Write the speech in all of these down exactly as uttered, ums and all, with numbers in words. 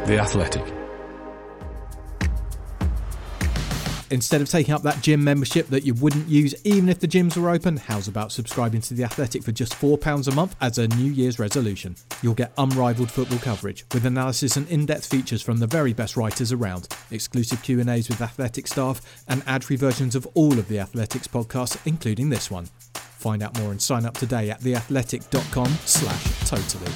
The Athletic. Instead of taking up that gym membership that you wouldn't use even if the gyms were open, how's about subscribing to The Athletic for just four pounds a month as a New Year's resolution? You'll get unrivaled football coverage with analysis and in-depth features from the very best writers around, exclusive Q and A's with Athletic staff, and ad-free versions of all of The Athletic's podcasts, including this one. Find out more and sign up today at theathletic.com slash totally.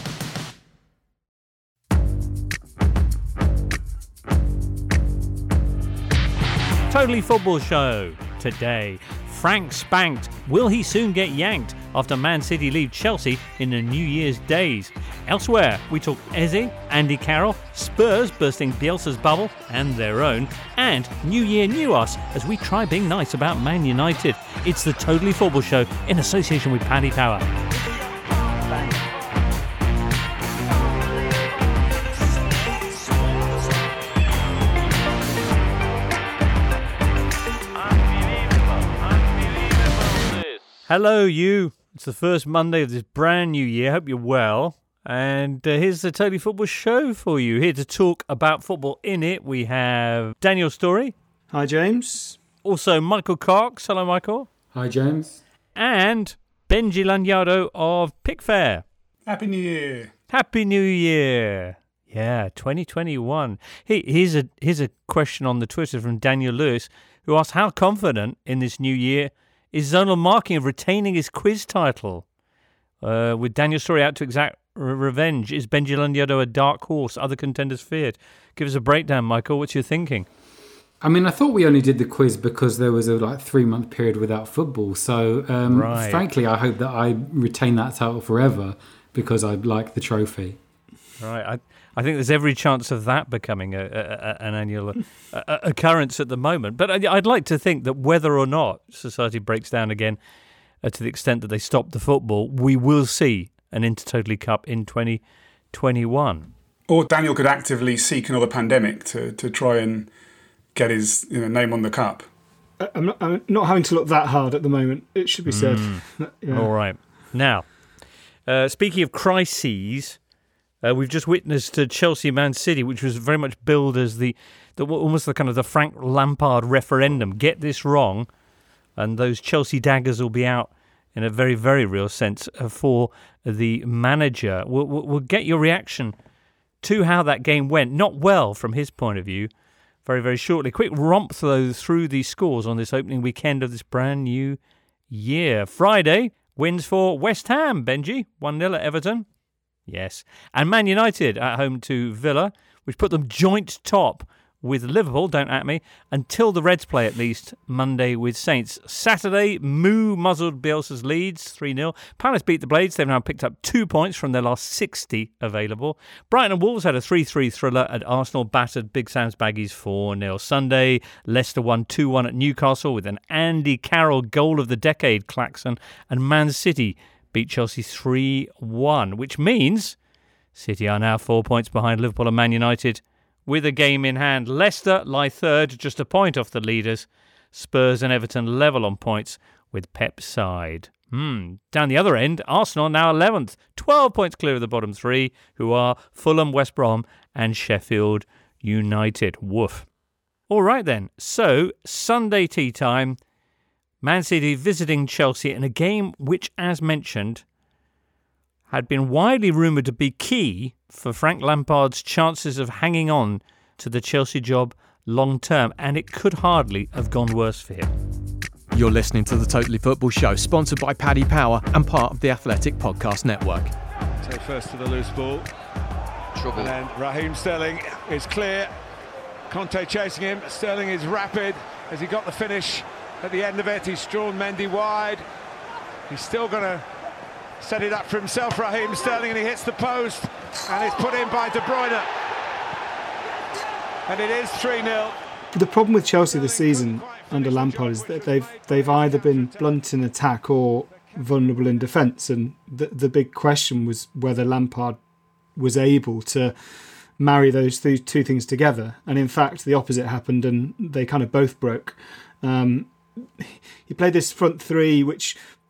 Totally Football Show today. Frank spanked. Will he soon get yanked after Man City leave Chelsea in the New Year's days? Elsewhere, we talk Eze, Andy Carroll, Spurs bursting Bielsa's bubble and their own, and New Year New Us as we try being nice about Man United. It's the Totally Football Show in association with Paddy Power. Hello, you. It's the first Monday of this brand new year. Hope you're well. And uh, here's the Totally Football Show for you. Here to talk about football in it, we have Daniel Story. Hi, James. Also, Michael Cox. Hello, Michael. Hi, James. And Benji Lanyardo of Pickfair. Happy New Year. Happy New Year. Yeah, twenty twenty-one. Hey, here's a, here's a question on the Twitter from Daniel Lewis, who asked how confident in this new year is Zonal Marking of retaining his quiz title? Uh, with Daniel Story out to exact re- revenge, is Benji Lanyardo a dark horse? Other contenders feared? Give us a breakdown, Michael. What's your thinking? I mean, I thought we only did the quiz because there was a like three month period without football. So, um, right. frankly, I hope that I retain that title forever because I like the trophy. Right. I, I think there's every chance of that becoming a, a, a, an annual a, occurrence at the moment. But I, I'd like to think that whether or not society breaks down again uh, to the extent that they stop the football, we will see an Intertotally Cup in twenty twenty-one. Or Daniel could actively seek another pandemic to, to try and get his you know, name on the cup. I'm not, I'm not having to look that hard at the moment, it should be said. Mm. Yeah. All right. Now, uh, speaking of crises, Uh, we've just witnessed uh, Chelsea Man City, which was very much billed as the, the almost the kind of the Frank Lampard referendum. Get this wrong, and those Chelsea daggers will be out in a very, very real sense uh, for the manager. We'll, we'll, we'll get your reaction to how that game went. Not well from his point of view. Very, very shortly. Quick romp though through the scores on this opening weekend of this brand new year. Friday wins for West Ham. Benji one nil at Everton. Yes. And Man United at home to Villa, which put them joint top with Liverpool, don't at me, until the Reds play at least Monday with Saints. Saturday, Moo muzzled Bielsa's Leeds, three nil. Palace beat the Blades. They've now picked up two points from their last sixty available. Brighton and Wolves had a three three thriller at Arsenal, battered Big Sam's Baggies four nil. Sunday, Leicester won two one at Newcastle with an Andy Carroll goal of the decade klaxon, and Man City beat Chelsea three one, which means City are now four points behind Liverpool and Man United with a game in hand. Leicester lie third, just a point off the leaders. Spurs and Everton level on points with Pep's side. Hmm. Down the other end, Arsenal now eleventh, twelve points clear of the bottom three, who are Fulham, West Brom and Sheffield United. Woof. All right then, so Sunday tea time, Man City visiting Chelsea in a game which, as mentioned, had been widely rumoured to be key for Frank Lampard's chances of hanging on to the Chelsea job long term, and it could hardly have gone worse for him. You're listening to the Totally Football Show, sponsored by Paddy Power and part of the Athletic Podcast Network. So first to the loose ball. Trouble. And then Raheem Sterling is clear. Conte chasing him. Sterling is rapid. Has he got the finish at the end of it? He's drawn Mendy wide. He's still going to set it up for himself, Raheem Sterling, and he hits the post, and it's put in by De Bruyne. And it is three nil. The problem with Chelsea this season under Lampard is that they've they've either been blunt in attack or vulnerable in defence, and the the big question was whether Lampard was able to marry those th- two things together. And in fact, the opposite happened, and they kind of both broke. Um, he played this front three, which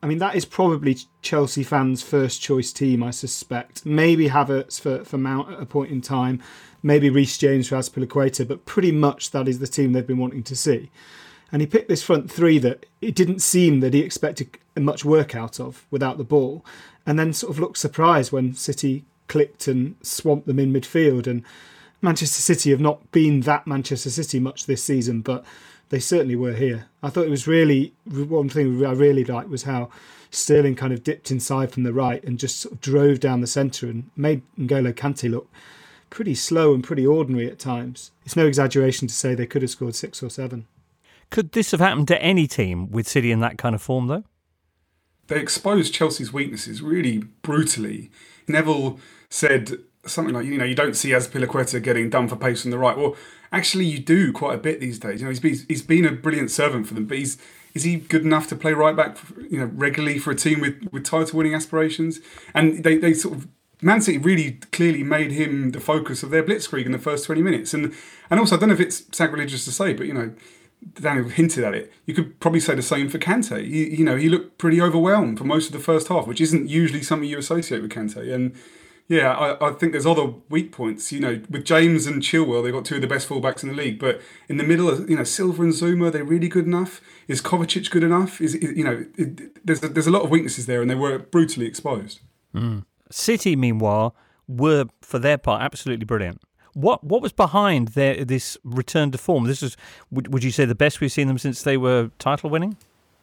I mean, that is probably Chelsea fans' first choice team, I suspect. Maybe Havertz for, for Mount at a point in time, maybe Reece James for Azpilicueta, but pretty much that is the team they've been wanting to see. And he picked this front three that it didn't seem that he expected much work out of without the ball, and then sort of looked surprised when City clicked and swamped them in midfield. And Manchester City have not been that Manchester City much this season, but they certainly were here. I thought it was really, one thing I really liked was how Sterling kind of dipped inside from the right and just sort of drove down the centre and made N'Golo Kante look pretty slow and pretty ordinary at times. It's no exaggeration to say they could have scored six or seven. Could this have happened to any team with City in that kind of form, though? They exposed Chelsea's weaknesses really brutally. Neville said something like, you know, you don't see Azpilicueta getting done for pace from the right. Well, actually, you do quite a bit these days. You know, he's been, he's been a brilliant servant for them, but he's is he good enough to play right back, you know, regularly for a team with, with title-winning aspirations? And they, they sort of Man City really clearly made him the focus of their blitzkrieg in the first twenty minutes. And and also, I don't know if it's sacrilegious to say, but, you know, Daniel hinted at it. You could probably say the same for Kante. He, you know, he looked pretty overwhelmed for most of the first half, which isn't usually something you associate with Kante. And yeah, I, I think there's other weak points. You know, with James and Chilwell, they've got two of the best fullbacks in the league. But in the middle, you know, Silva and Zuma, are they really good enough? Is Kovacic good enough? Is, is you know, it, there's a, there's a lot of weaknesses there, and they were brutally exposed. Mm. City, meanwhile, were for their part absolutely brilliant. What what was behind their this return to form? This is, would, would you say, the best we've seen them since they were title winning?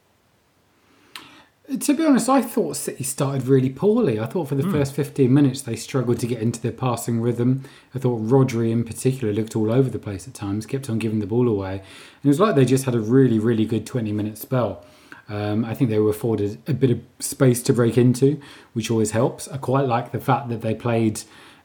To be honest, I thought City started really poorly. I thought for the mm. first fifteen minutes they struggled to get into their passing rhythm. I thought Rodri in particular looked all over the place at times, kept on giving the ball away. And it was like they just had a really, really good twenty-minute spell. Um, I think they were afforded a bit of space to break into, which always helps. I quite like the fact that they played...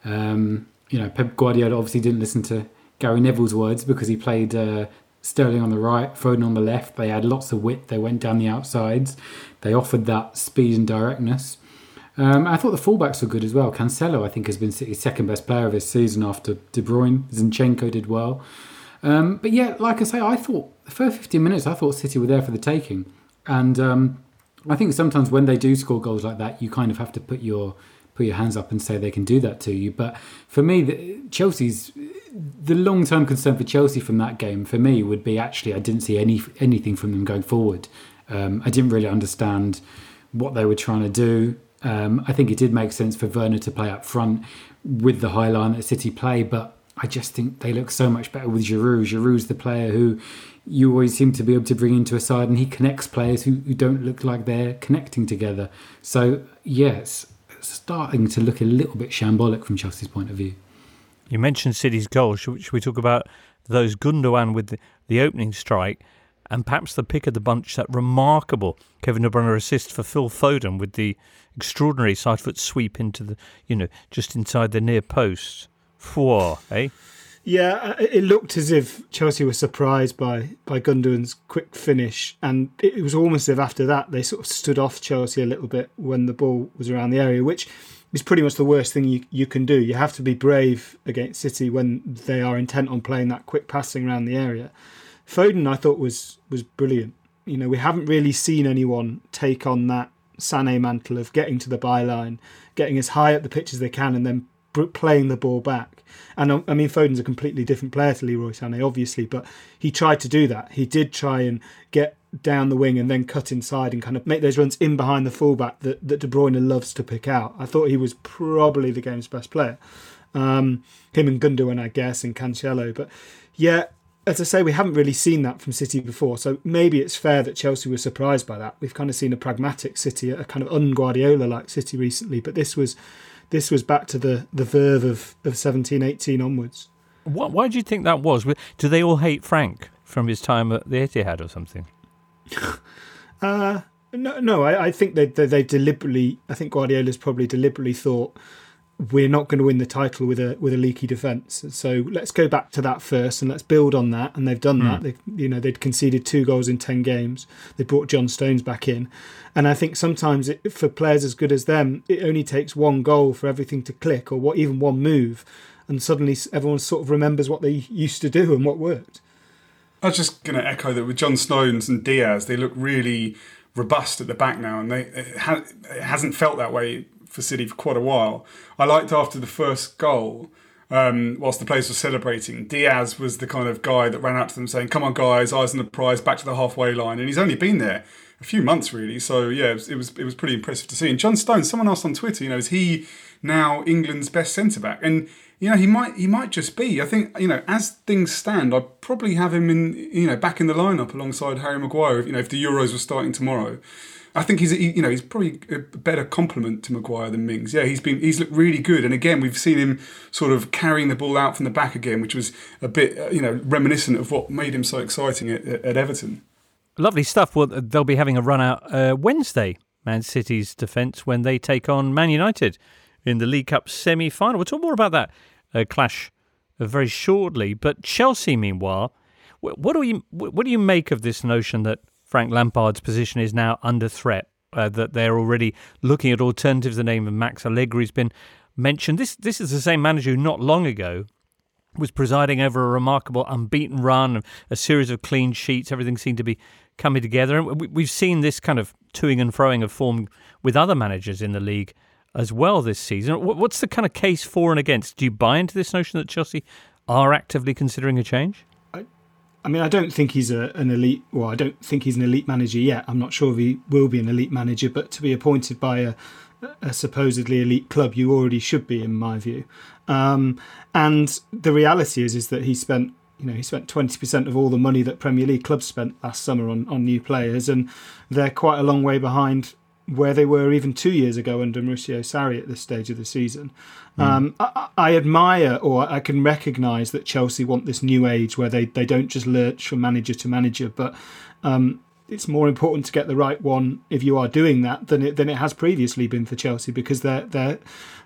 Um, you know, Pep Guardiola obviously didn't listen to Gary Neville's words because he played uh, Sterling on the right, Foden on the left. They had lots of width. They went down the outsides. They offered that speed and directness. Um, I thought the fullbacks were good as well. Cancelo, I think, has been City's second best player of this season after De Bruyne. Zinchenko did well. Um, but yeah, like I say, I thought the first fifteen minutes, I thought City were there for the taking. And um, I think sometimes when they do score goals like that, you kind of have to put your put your hands up and say they can do that to you. But for me, the, Chelsea's the long-term concern for Chelsea from that game, for me, would be actually I didn't see any anything from them going forward. Um, I didn't really understand what they were trying to do. Um, I think it did make sense for Werner to play up front with the high line that City play, but I just think they look so much better with Giroud. Giroud's the player who you always seem to be able to bring into a side, and he connects players who, who don't look like they're connecting together. So, yes, starting to look a little bit shambolic from Chelsea's point of view. You mentioned City's goals. Should we, should we talk about those Gundogan with the, the opening strike, and perhaps the pick of the bunch, that remarkable Kevin De Bruyne assist for Phil Foden with the extraordinary side foot sweep into the, you know, just inside the near post. Whoa, eh? Yeah, it looked as if Chelsea were surprised by, by Gundogan's quick finish, and it was almost as if after that they sort of stood off Chelsea a little bit when the ball was around the area, which is pretty much the worst thing you, you can do. You have to be brave against City when they are intent on playing that quick passing around the area. Foden, I thought, was was brilliant. You know, we haven't really seen anyone take on that Sané mantle of getting to the byline, getting as high up the pitch as they can, and then playing the ball back. And I mean, Foden's a completely different player to Leroy Sané, obviously, but he tried to do that. He did try and get down the wing and then cut inside and kind of make those runs in behind the fullback that, that De Bruyne loves to pick out. I thought he was probably the game's best player. Um, him and Gundogan, I guess, and Cancelo. But yeah, as I say, we haven't really seen that from City before, so maybe it's fair that Chelsea was surprised by that. We've kind of seen a pragmatic City, a kind of un-Guardiola-like City recently, but this was this was back to the, the verve of, of seventeen eighteen onwards. What, why do you think that was? Do they all hate Frank from his time at the Etihad or something? uh, no, no. I, I think they, they they deliberately. I think Guardiola's probably deliberately thought, we're not going to win the title with a with a leaky defence. So let's go back to that first and let's build on that. And they've done mm. that. They, you know, they'd conceded two goals in ten games. They brought John Stones back in, and I think sometimes it, for players as good as them, it only takes one goal for everything to click, or what even one move, and suddenly everyone sort of remembers what they used to do and what worked. I was just going to echo that with John Stones and Diaz, they look really robust at the back now, and they it, ha- it hasn't felt that way for City for quite a while. I liked after the first goal, um, whilst the players were celebrating, Diaz was the kind of guy that ran out to them saying, "Come on, guys, eyes on the prize, back to the halfway line." And he's only been there a few months, really. So yeah, it was it was, it was pretty impressive to see. And John Stones, someone asked on Twitter, you know, is he now England's best centre back? And you know, he might he might just be. I think, you know, as things stand, I'd probably have him in, you know, back in the lineup alongside Harry Maguire. If, you know, if the Euros were starting tomorrow, I think he's he, you know he's probably a better complement to Maguire than Mings. Yeah, he's been he's looked really good, and again we've seen him sort of carrying the ball out from the back again, which was a bit uh, you know reminiscent of what made him so exciting at, at Everton. Lovely stuff. Well, they'll be having a run out uh, Wednesday, Man City's defence, when they take on Man United in the League Cup semi-final. We'll talk more about that uh, clash uh, very shortly. But Chelsea, meanwhile, what do you what do you make of this notion that Frank Lampard's position is now under threat, uh, that they're already looking at alternatives? The name of Max Allegri's been mentioned. This this is the same manager who not long ago was presiding over a remarkable unbeaten run, a series of clean sheets. Everything seemed to be coming together. And we, we've seen this kind of toing and froing of form with other managers in the league as well this season. What's the kind of case for and against? Do you buy into this notion that Chelsea are actively considering a change? I mean, I don't think he's a, an elite, well, I don't think he's an elite manager yet. I'm not sure if he will be an elite manager, but to be appointed by a, a supposedly elite club, you already should be, in my view. Um, and the reality is, is that he spent, you know, he spent twenty percent of all the money that Premier League clubs spent last summer on, on new players, and they're quite a long way behind where they were even two years ago under Mauricio Sarri at this stage of the season. Mm. Um, I, I admire, or I can recognise that Chelsea want this new age where they, they don't just lurch from manager to manager, but um, it's more important to get the right one if you are doing that than it than it has previously been for Chelsea, because their their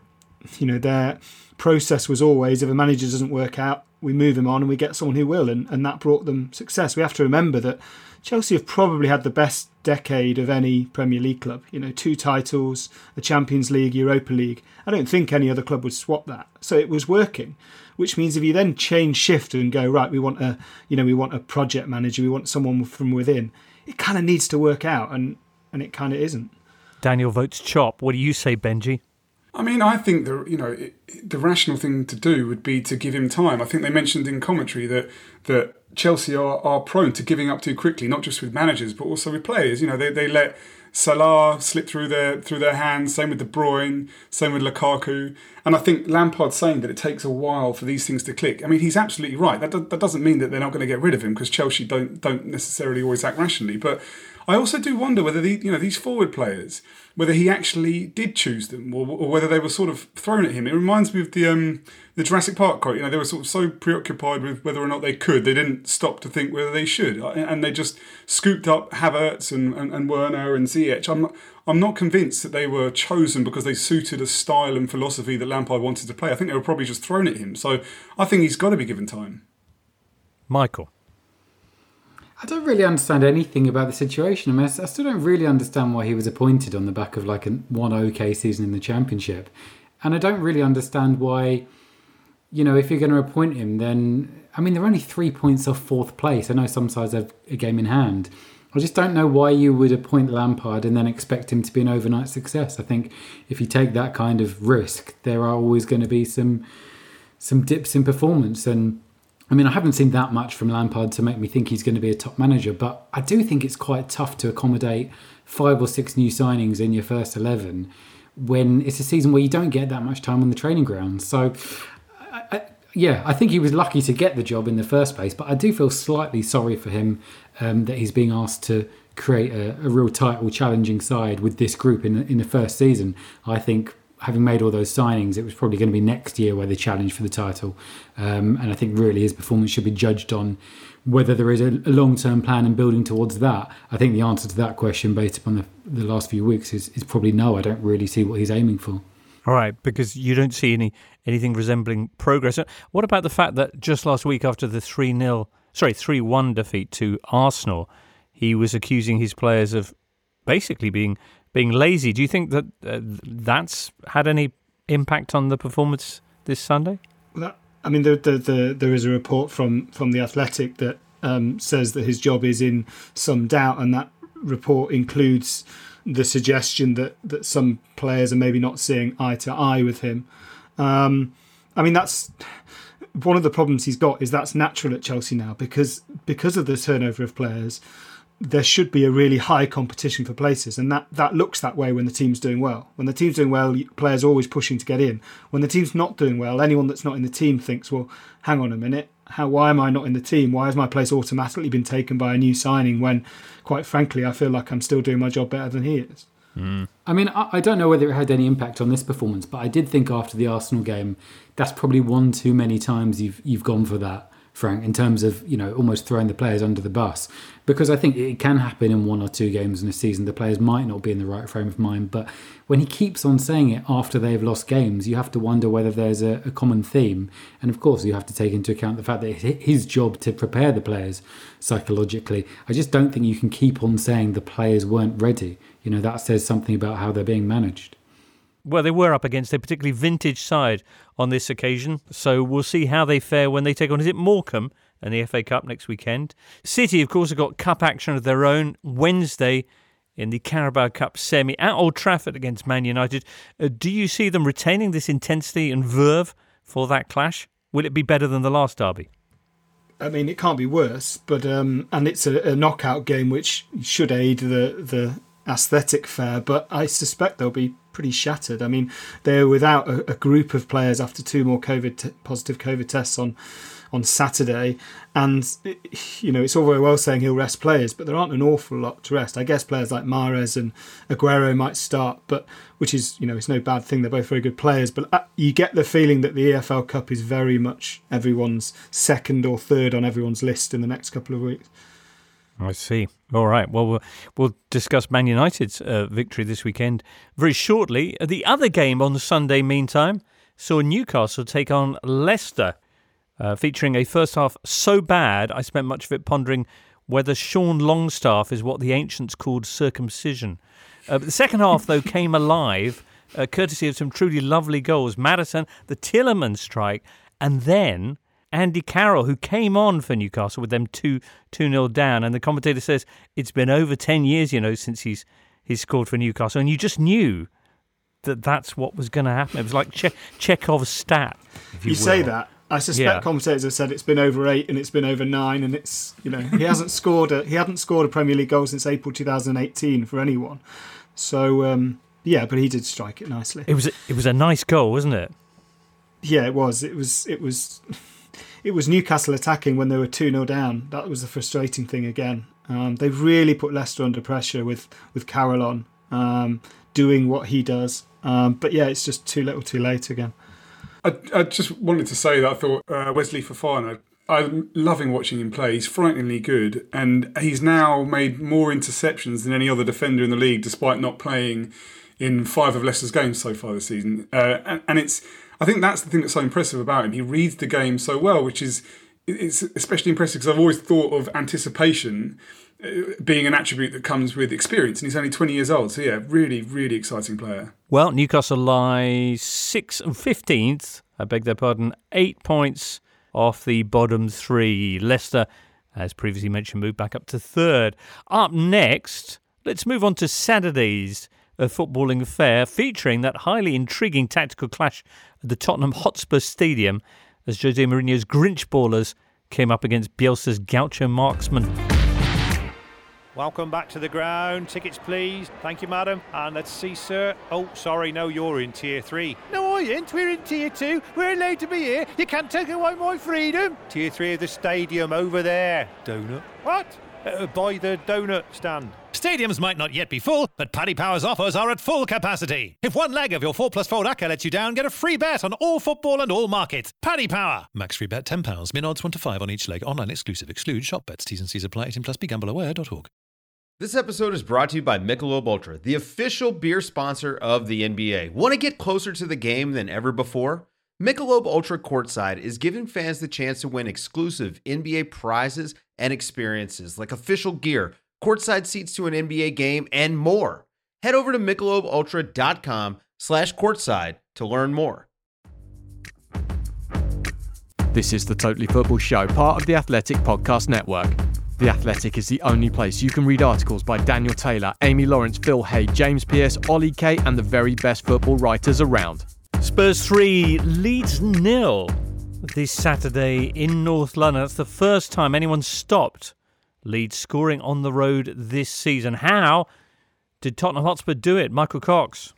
you know their process was always, if a manager doesn't work out, we move him on and we get someone who will, and, and that brought them success. We have to remember that Chelsea have probably had the best decade of any Premier League club. You know, two titles, the Champions League, Europa League. I don't think any other club would swap that. So it was working, which means if you then change shift and go, right, we want a, you know, we want a project manager, we want someone from within, it kind of needs to work out, and, and it kind of isn't. Daniel votes chop. What do you say, Benji? I mean, I think the you know it, the rational thing to do would be to give him time. I think they mentioned in commentary that that Chelsea are, are prone to giving up too quickly, not just with managers but also with players. You know, they they let Salah slip through their through their hands. Same with De Bruyne. Same with Lukaku. And I think Lampard's saying that it takes a while for these things to click. I mean, he's absolutely right. That do, that doesn't mean that they're not going to get rid of him, because Chelsea don't don't necessarily always act rationally. But I also do wonder whether the, you know these forward players, whether he actually did choose them, or, or whether they were sort of thrown at him. It reminds me of the um, the Jurassic Park quote. You know, they were sort of so preoccupied with whether or not they could, they didn't stop to think whether they should, and they just scooped up Havertz and, and, and Werner and Ziyech. I'm not, I'm not convinced that they were chosen because they suited a style and philosophy that Lampard wanted to play. I think they were probably just thrown at him. So I think he's got to be given time. Michael? I don't really understand anything about the situation. I mean, I still don't really understand why he was appointed on the back of like a one okay season in the Championship. And I don't really understand why, you know, if you're going to appoint him, then, I mean, they're only three points off fourth place. I know some sides have a game in hand. I just don't know why you would appoint Lampard and then expect him to be an overnight success. I think if you take that kind of risk, there are always going to be some some dips in performance. And I mean, I haven't seen that much from Lampard to make me think he's going to be a top manager, but I do think it's quite tough to accommodate five or six new signings in your first eleven when it's a season where you don't get that much time on the training ground. So, I, I, yeah, I think he was lucky to get the job in the first place, but I do feel slightly sorry for him um, that he's being asked to create a, a real title challenging side with this group in the, in the first season. I think having made all those signings, it was probably going to be next year where they challenge for the title. Um, and I think really his performance should be judged on whether there is a, a long-term plan and building towards that. I think the answer to that question, based upon the, the last few weeks, is, is probably no. I don't really see what he's aiming for. All right, because you don't see any anything resembling progress. What about the fact that just last week after the three nil, sorry, three one defeat to Arsenal, he was accusing his players of basically being being lazy? Do you think that uh, that's had any impact on the performance this Sunday? Well, I mean, the, the, the, there is a report from, from The Athletic that um, says that his job is in some doubt, and that report includes the suggestion that, that some players are maybe not seeing eye to eye with him. Um, I mean, that's one of the problems he's got, is that's natural at Chelsea now, because because of the turnover of players, there should be a really high competition for places, and that, that looks that way when the team's doing well. When the team's doing well, players are always pushing to get in. When the team's not doing well, anyone that's not in the team thinks, well, hang on a minute, how why am I not in the team? Why has my place automatically been taken by a new signing when, quite frankly, I feel like I'm still doing my job better than he is? Mm. I mean, I, I don't know whether it had any impact on this performance, but I did think after the Arsenal game, that's probably one too many times you've you've gone for that, Frank, in terms of, you know, almost throwing the players under the bus. Because I think it can happen in one or two games in a season. The players might not be in the right frame of mind. But when he keeps on saying it after they've lost games, you have to wonder whether there's a, a common theme. And of course, you have to take into account the fact that it's his job to prepare the players psychologically. I just don't think you can keep on saying the players weren't ready. You know, that says something about how they're being managed. Well, they were up against a particularly vintage side on this occasion, so we'll see how they fare when they take on, is it Morecambe in the F A Cup next weekend. City, of course, have got cup action of their own Wednesday in the Carabao Cup semi at Old Trafford against Man United. Uh, do you see them retaining this intensity and verve for that clash? Will it be better than the last derby? I mean, it can't be worse, but um, and it's a, a knockout game which should aid the the aesthetic fare, but I suspect they'll be pretty shattered. I mean, they're without a, a group of players after two more COVID t- positive COVID tests on on Saturday, and you know, it's all very well saying he'll rest players, but there aren't an awful lot to rest. I guess players like Mahrez and Aguero might start, but which is, you know, it's no bad thing. They're both very good players, but you get the feeling that the E F L Cup is very much everyone's second or third on everyone's list in the next couple of weeks. I see. All right. Well, we'll, we'll discuss Man United's uh, victory this weekend very shortly. The other game on Sunday, meantime, saw Newcastle take on Leicester, uh, featuring a first half so bad I spent much of it pondering whether Sean Longstaff is what the ancients called circumcision. Uh, but the second half, though, came alive, uh, courtesy of some truly lovely goals. Maddison, the Tielemans strike, and then Andy Carroll, who came on for Newcastle with them two two nil down, and the commentator says it's been over ten years, you know, since he's he's scored for Newcastle, and you just knew that that's what was going to happen. It was like che- Chekhov's stat. If you you will. say that. I suspect Yeah. commentators have said it's been over eight and it's been over nine, and it's, you know, he hasn't scored a he hadn't scored a Premier League goal since April two thousand eighteen for anyone. So um, yeah, but he did strike it nicely. It was a, it was a nice goal, wasn't it? Yeah, it was. It was. It was. It was Newcastle attacking when they were two nil down. That was the frustrating thing again. Um, they've really put Leicester under pressure with, with Carroll on, um, doing what he does. Um, but yeah, it's just too little too late again. I, I just wanted to say that I thought uh, Wesley Fofana, I'm loving watching him play. He's frighteningly good, and he's now made more interceptions than any other defender in the league, despite not playing in five of Leicester's games so far this season. Uh, and, and it's, I think that's the thing that's so impressive about him. He reads the game so well, which is it's especially impressive because I've always thought of anticipation being an attribute that comes with experience, and he's only twenty years old. So yeah, really, really exciting player. Well, Newcastle lie sixth and fifteenth, I beg their pardon, eight points off the bottom three. Leicester, as previously mentioned, moved back up to third. Up next, let's move on to Saturday's uh, footballing affair, featuring that highly intriguing tactical clash at the Tottenham Hotspur Stadium as Jose Mourinho's Grinch ballers came up against Bielsa's Gaucho marksmen. Welcome back to the ground. Tickets, please. Thank you, madam. And let's see, sir. Oh, sorry, no, you're in tier three. No, I ain't. We're in tier two. We're allowed to be here. You can't take away my freedom. Tier three of the stadium over there. Donut. What? Uh, by the donut stand. Stadiums might not yet be full, but Paddy Power's offers are at full capacity. If one leg of your four plus four Acca lets you down, get a free bet on all football and all markets. Paddy Power. Max free bet ten pounds. Min odds one to five on each leg. Online exclusive. Exclude shop bets. T's and C's apply. eighteen plus. Be gamble aware dot org. This episode is brought to you by Michelob Ultra, the official beer sponsor of the N B A. Want to get closer to the game than ever before? Michelob Ultra Courtside is giving fans the chance to win exclusive N B A prizes and experiences like official gear, courtside seats to an N B A game, and more. Head over to michelobultra.com slash courtside to learn more. This is the Totally Football Show, part of the Athletic Podcast Network. The Athletic is the only place you can read articles by Daniel Taylor, Amy Lawrence, Phil Hay, James Pearce, Ollie Kay and the very best football writers around. Spurs three, Leeds nil this Saturday in North London. That's the first time anyone stopped Leeds scoring on the road this season. How did Tottenham Hotspur do it? Michael Cox.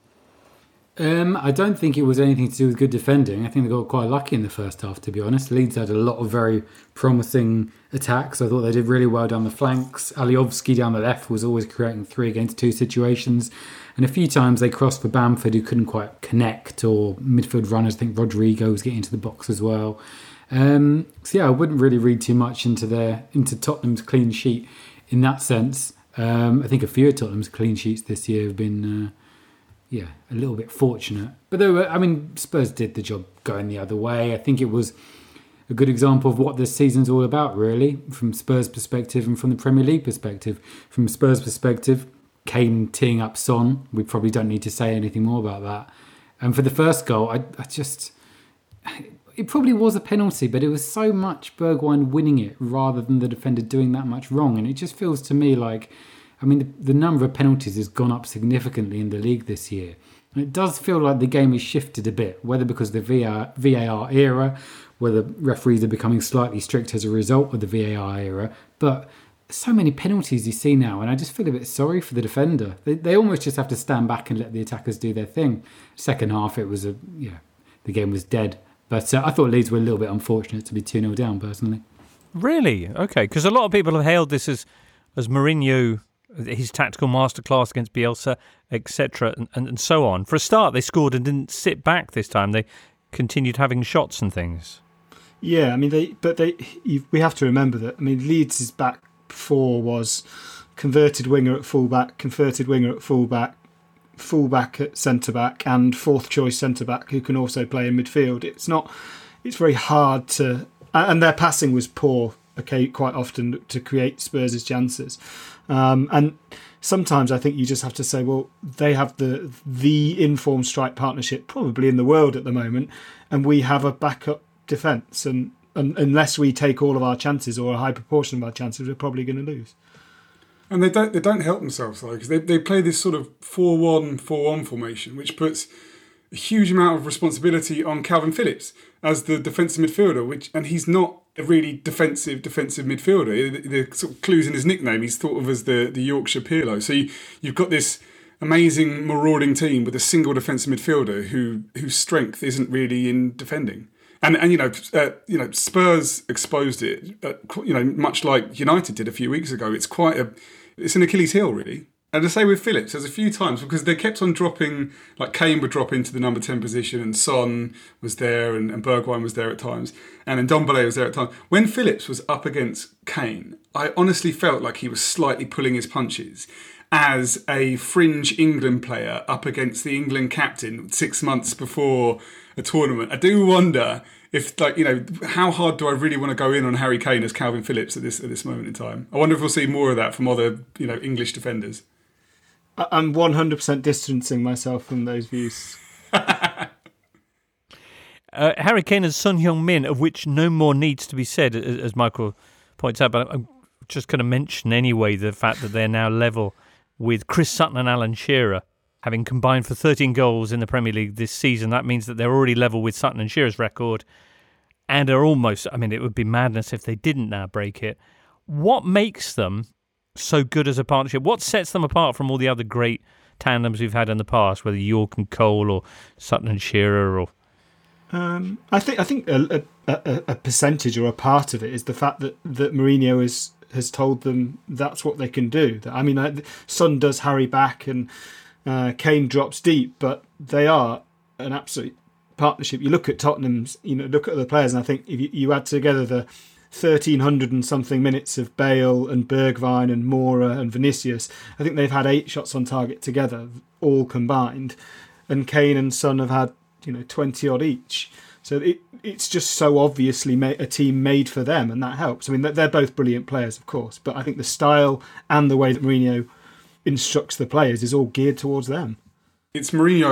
Um, I don't think it was anything to do with good defending. I think they got quite lucky in the first half, to be honest. Leeds had a lot of very promising attacks. I thought they did really well down the flanks. Aliovski down the left was always creating three against two situations. And a few times they crossed for Bamford, who couldn't quite connect, or midfield runners. I think Rodrigo was getting into the box as well. Um, so yeah, I wouldn't really read too much into their into Tottenham's clean sheet in that sense. Um, I think a few of Tottenham's clean sheets this year have been... Uh, Yeah, a little bit fortunate. But they were, I mean, Spurs did the job going the other way. I think it was a good example of what this season's all about, really, from Spurs' perspective and from the Premier League perspective. From Spurs' perspective, Kane teeing up Son. We probably don't need to say anything more about that. And for the first goal, I, I just... It probably was a penalty, but it was so much Bergwijn winning it rather than the defender doing that much wrong. And it just feels to me like... I mean, the, the number of penalties has gone up significantly in the league this year. And it does feel like the game has shifted a bit, whether because of the V A R, V A R era, whether referees are becoming slightly strict as a result of the V A R era. But so many penalties you see now, and I just feel a bit sorry for the defender. They, they almost just have to stand back and let the attackers do their thing. Second half, it was a yeah, the game was dead. But uh, I thought Leeds were a little bit unfortunate to be two nil down, personally. Really? Okay, because a lot of people have hailed this as as Mourinho, his tactical masterclass against Bielsa, et cetera, and, and, and so on. For a start, they scored and didn't sit back this time. They continued having shots and things. Yeah, I mean, they, but they. You, we have to remember that. I mean, Leeds' back four was converted winger at fullback, converted winger at fullback, fullback at centre back, and fourth choice centre back who can also play in midfield. It's not. It's very hard to, and their passing was poor. Okay, quite often to create Spurs' chances. Um, and sometimes I think you just have to say, well, they have the the informed strike partnership probably in the world at the moment, and we have a backup defence. And, and unless we take all of our chances or a high proportion of our chances, we're probably going to lose. And they don't they don't help themselves though, because they they play this sort of four one four one formation, which puts a huge amount of responsibility on Calvin Phillips as the defensive midfielder, which and he's not a really defensive defensive midfielder. The, the sort of clues in his nickname, he's thought of as the, the Yorkshire Pirlo. So you, you've got this amazing marauding team with a single defensive midfielder who whose strength isn't really in defending. And and you know uh, you know Spurs exposed it. Uh, you know much like United did a few weeks ago. It's quite a it's an Achilles heel really. And to say with Phillips, there's a few times because they kept on dropping, like Kane would drop into the number ten position and Son was there and, and Bergwijn was there at times and then Ndombele was there at times. When Phillips was up against Kane, I honestly felt like he was slightly pulling his punches as a fringe England player up against the England captain six months before a tournament. I do wonder if, like, you know, how hard do I really want to go in on Harry Kane as Calvin Phillips at this at this moment in time? I wonder if we'll see more of that from other, you know, English defenders. I'm one hundred percent distancing myself from those views. uh, Harry Kane and Son Heung-min, of which no more needs to be said, as Michael points out, but I'm just going to mention anyway the fact that they're now level with Chris Sutton and Alan Shearer, having combined for thirteen goals in the Premier League this season. That means that they're already level with Sutton and Shearer's record and are almost, I mean, it would be madness if they didn't now break it. What makes them so good as a partnership? What sets them apart from all the other great tandems we've had in the past, whether York and Cole or Sutton and Shearer? Or um, I think I think a, a, a percentage or a part of it is the fact that, that Mourinho is, has told them that's what they can do. That, I mean, I, Son does harry back and uh, Kane drops deep, but they are an absolute partnership. You look at Tottenham's, you know, look at other players, and I think if you, you add together the thirteen hundred and something minutes of Bale and Bergwijn and Moura and Vinicius, I think they've had eight shots on target together, all combined, and Kane and Son have had, you know, twenty odd each. So it it's just so obviously a team made for them, and that helps. I mean, they're both brilliant players, of course, but I think the style and the way that Mourinho instructs the players is all geared towards them. It's Mourinho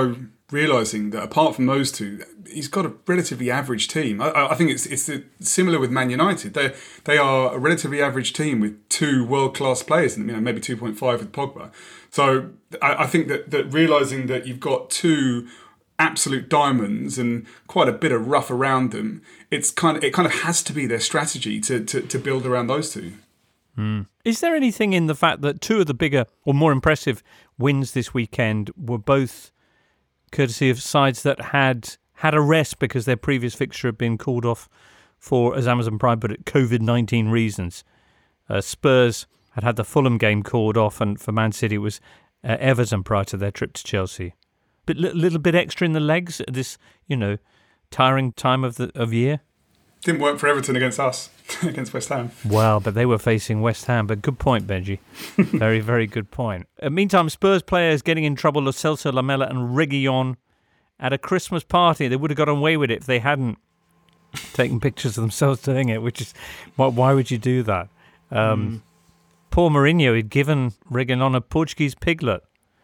realising that apart from those two, he's got a relatively average team. I, I think it's it's the, similar with Man United. They they are a relatively average team with two world class players, and you know maybe two point five with Pogba. So I, I think that that realising that you've got two absolute diamonds and quite a bit of rough around them, it's kind of it kind of has to be their strategy to to, to build around those two. Mm. Is there anything in the fact that two of the bigger or more impressive wins this weekend were both courtesy of sides that had had a rest because their previous fixture had been called off for, as Amazon Prime put it, COVID nineteen reasons? Uh, Spurs had had the Fulham game called off, and for Man City it was uh, Everton prior to their trip to Chelsea. But a little bit extra in the legs at this, you know, tiring time of the of year. Didn't work for Everton against us, against West Ham. Well, but they were facing West Ham. But good point, Benji. Very, very good point. Uh, meantime, Spurs players getting in trouble, Lo Celso, Lamela and Reguilon at a Christmas party. They would have got away with it if they hadn't taken pictures of themselves doing it, which is, why, why would you do that? Um, mm. Poor Mourinho had given Reguilon a Portuguese piglet,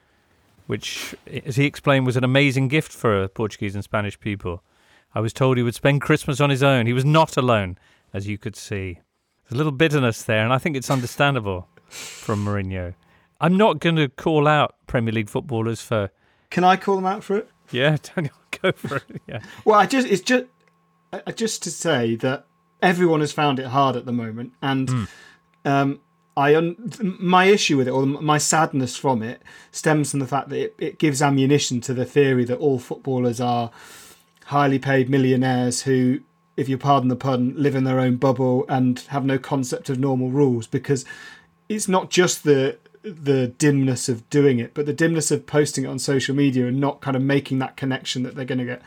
which, as he explained, was an amazing gift for Portuguese and Spanish people. I was told he would spend Christmas on his own. He was not alone, as you could see. There's a little bitterness there, and I think it's understandable from Mourinho. I'm not going to call out Premier League footballers for... Can I call them out for it? Yeah, Daniel, go for it. Yeah. Well, I just it's just I, just to say that everyone has found it hard at the moment, and mm. um, I un- my issue with it, or my sadness from it, stems from the fact that it, it gives ammunition to the theory that all footballers are highly paid millionaires who, if you pardon the pun, live in their own bubble and have no concept of normal rules, because it's not just the the dimness of doing it, but the dimness of posting it on social media and not kind of making that connection that they're going to get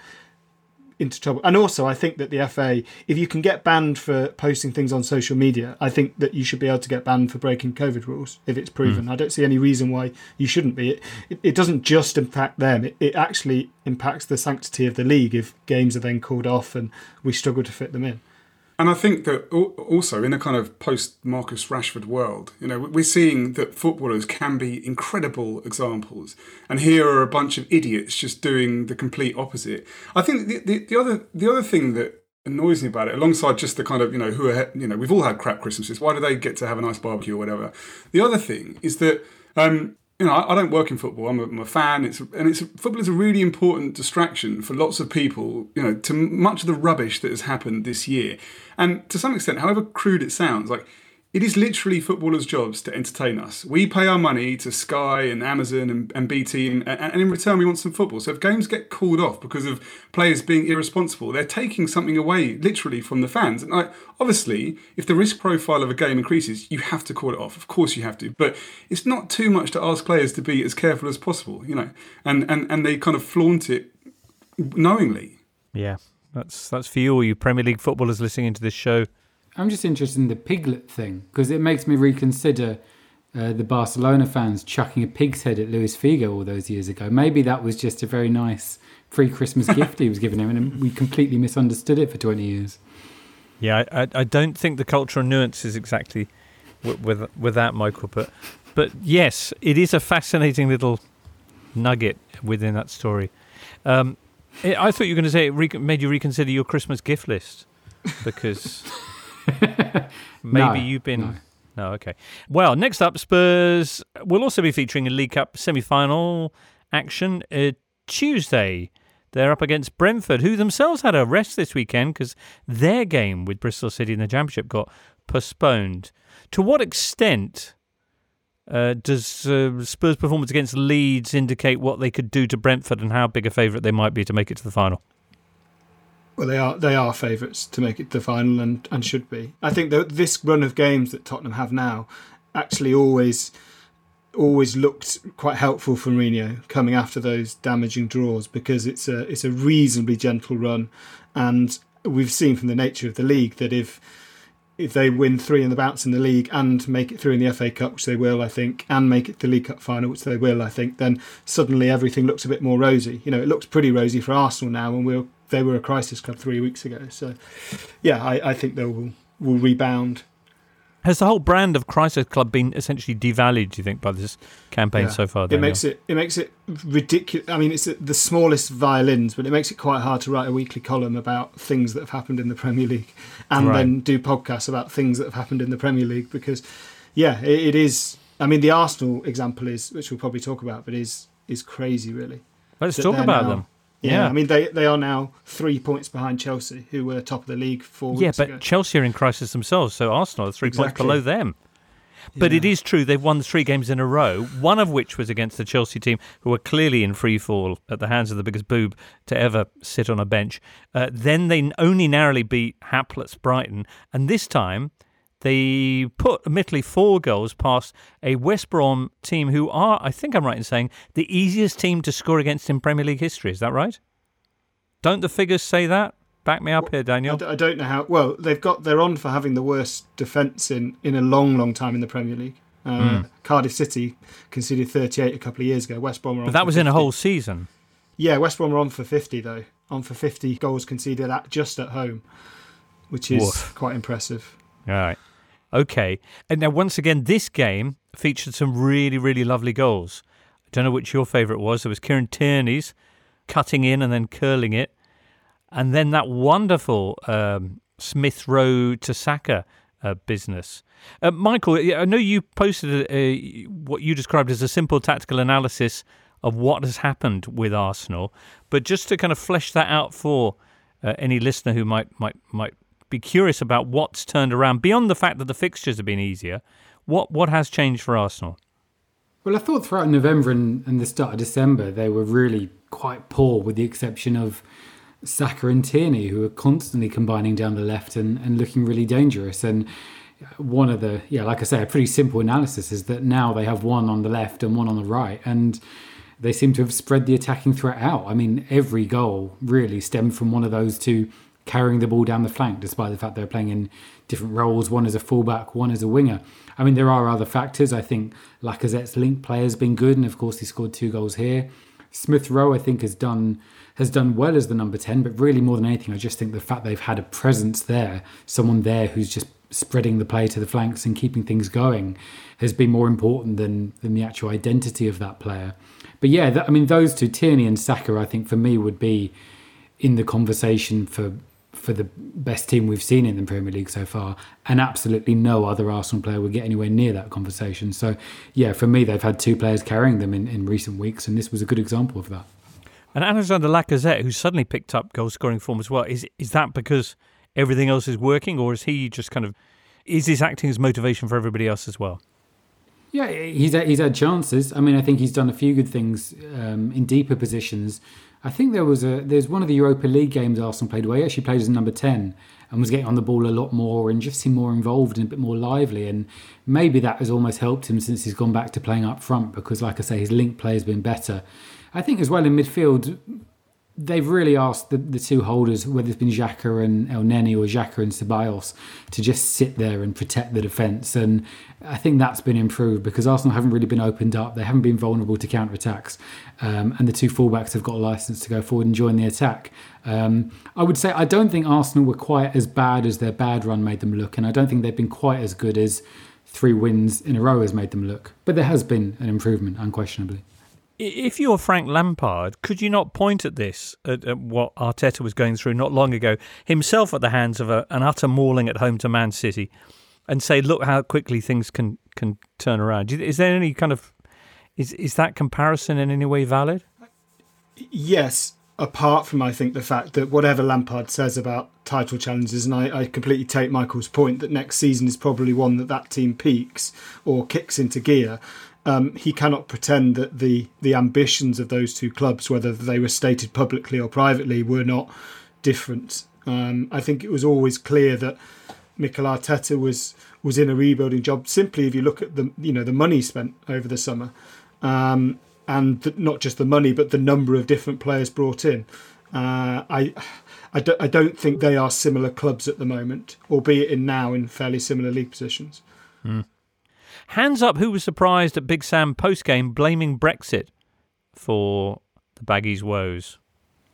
into trouble. And also, I think that the F A, if you can get banned for posting things on social media, I think that you should be able to get banned for breaking COVID rules if it's proven. Mm. I don't see any reason why you shouldn't be. It, it, it doesn't just impact them. It, it actually impacts the sanctity of the league if games are then called off and we struggle to fit them in. And I think that also in a kind of post-Marcus Rashford world, you know, we're seeing that footballers can be incredible examples. And here are a bunch of idiots just doing the complete opposite. I think the, the, the other the other thing that annoys me about it, alongside just the kind of, you know, who are, you know, we've all had crap Christmases. Why do they get to have a nice barbecue or whatever? The other thing is that, um, you know, I, I don't work in football. I'm a, I'm a fan. It's and it's football is a really important distraction for lots of people. You know, to much of the rubbish that has happened this year, and to some extent, however crude it sounds, like it is literally footballers' jobs to entertain us. We pay our money to Sky and Amazon and, and B T, and, and in return, we want some football. So if games get called off because of players being irresponsible, they're taking something away, literally, from the fans. And like, obviously, if the risk profile of a game increases, you have to call it off. Of course you have to. But it's not too much to ask players to be as careful as possible, you know. And and, and they kind of flaunt it knowingly. Yeah, that's that's for you, all you Premier League footballers listening into this show. I'm just interested in the piglet thing, because it makes me reconsider uh, the Barcelona fans chucking a pig's head at Luis Figo all those years ago. Maybe that was just a very nice pre-Christmas gift he was giving him, and we completely misunderstood it for twenty years. Yeah, I, I don't think the cultural nuance is exactly with, with, with that, Michael. But, but yes, it is a fascinating little nugget within that story. Um, it, I thought you were going to say it re- made you reconsider your Christmas gift list, because... Maybe no, you've been... No. no, okay. Well, next up, Spurs will also be featuring a League Cup semi-final action uh, Tuesday. They're up against Brentford, who themselves had a rest this weekend because their game with Bristol City in the Championship got postponed. To what extent uh, does uh, Spurs' performance against Leeds indicate what they could do to Brentford and how big a favourite they might be to make it to the final? Well, they are they are favourites to make it to the final, and, and should be. I think that this run of games that Tottenham have now actually always always looked quite helpful for Mourinho coming after those damaging draws, because it's a it's a reasonably gentle run, and we've seen from the nature of the league that if if they win three in the bounce in the league and make it through in the F A Cup, which they will, I think, and make it to the League Cup final, which they will, I think, then suddenly everything looks a bit more rosy. You know, it looks pretty rosy for Arsenal now, and we're they were a crisis club three weeks ago. So, yeah, I, I think they will will rebound. Has the whole brand of Crisis Club been essentially devalued, do you think, by this campaign Yeah. so far, It Daniel? makes it it makes it ridiculous. I mean, it's the smallest violins, but it makes it quite hard to write a weekly column about things that have happened in the Premier League, and Right. then do podcasts about things that have happened in the Premier League. Because, yeah, it, it is. I mean, the Arsenal example is, which we'll probably talk about, but is is crazy, really. Let's That talk they're about now- them. Yeah, Yeah. I mean, they they are now three points behind Chelsea, who were top of the league four Yeah, weeks but ago. Chelsea are in crisis themselves, so Arsenal are three points Exactly. below them. But Yeah. it is true, they've won three games in a row, one of which was against the Chelsea team, who were clearly in free fall at the hands of the biggest boob to ever sit on a bench. Uh, then they only narrowly beat hapless Brighton, and this time they put, admittedly, four goals past a West Brom team who are, I think I'm right in saying, the easiest team to score against in Premier League history. Is that right? Don't the figures say that? Back me up here, I, Daniel. d- I don't know how. Well, they've got they're on for having the worst defence in, in a long, long time in the Premier League. Uh, Mm. Cardiff City conceded thirty-eight a couple of years ago. West Brom were on But that for was in a fifty. whole season. Yeah, West Brom were on for fifty though. On for fifty goals conceded at just at home, which is Woof. quite impressive. All right. Okay. And now, once again, this game featured some really, really lovely goals. I don't know which your favourite was. There was Kieran Tierney's cutting in and then curling it. And then that wonderful um, Smith Rowe to Saka uh, business. Uh, Michael, I know you posted a, a, what you described as a simple tactical analysis of what has happened with Arsenal. But just to kind of flesh that out for uh, any listener who might might might be curious about what's turned around, beyond the fact that the fixtures have been easier, what what has changed for Arsenal? Well, I thought throughout November and, and the start of December, they were really quite poor, with the exception of Saka and Tierney, who are constantly combining down the left and, and looking really dangerous. And one of the, yeah, like I say, a pretty simple analysis is that now they have one on the left and one on the right, and they seem to have spread the attacking threat out. I mean, every goal really stemmed from one of those two carrying the ball down the flank, despite the fact they're playing in different roles, one as a fullback, one as a winger. I mean, there are other factors. I think Lacazette's link play has been good, and of course he scored two goals here. Smith Rowe, I think, has done has done well as the number ten, but really more than anything, I just think the fact they've had a presence there, someone there who's just spreading the play to the flanks and keeping things going, has been more important than than the actual identity of that player. But yeah, that, I mean, those two, Tierney and Saka, I think for me would be in the conversation for for the best team we've seen in the Premier League so far, and absolutely no other Arsenal player would get anywhere near that conversation. So yeah, for me, they've had two players carrying them in, in recent weeks, and this was a good example of that. And Alexander Lacazette, who's suddenly picked up goal-scoring form as well, is is that because everything else is working, or is he just kind of, is this acting as motivation for everybody else as well? Yeah, he's had, he's had chances. I mean, I think he's done a few good things um, in deeper positions. I think there was a there's one of the Europa League games Arsenal played where he actually played as number ten and was getting on the ball a lot more and just seemed more involved and a bit more lively. And maybe that has almost helped him since he's gone back to playing up front, because, like I say, his link play has been better. I think as well in midfield, they've really asked the, the two holders, whether it's been Xhaka and El Neni or Xhaka and Ceballos, to just sit there and protect the defence. And I think that's been improved because Arsenal haven't really been opened up. They haven't been vulnerable to counter-attacks. Um, and the two fullbacks have got a licence to go forward and join the attack. Um, I would say I don't think Arsenal were quite as bad as their bad run made them look. And I don't think they've been quite as good as three wins in a row has made them look. But there has been an improvement, unquestionably. If you're Frank Lampard, could you not point at this, at, at what Arteta was going through not long ago, himself at the hands of a, an utter mauling at home to Man City, and say, look how quickly things can, can turn around? Is there any kind of, is is that comparison in any way valid? Yes, apart from, I think, the fact that whatever Lampard says about title challenges, and I, I completely take Michael's point that next season is probably one that that team peaks or kicks into gear. Um, he cannot pretend that the the ambitions of those two clubs, whether they were stated publicly or privately, were not different. Um, I think it was always clear that Mikel Arteta was was in a rebuilding job. Simply, if you look at the you know the money spent over the summer, um, and the, not just the money, but the number of different players brought in. Uh, I. I don't, I don't think they are similar clubs at the moment, albeit in now in fairly similar league positions. Mm. Hands up who was surprised at Big Sam post-game blaming Brexit for the Baggies' woes.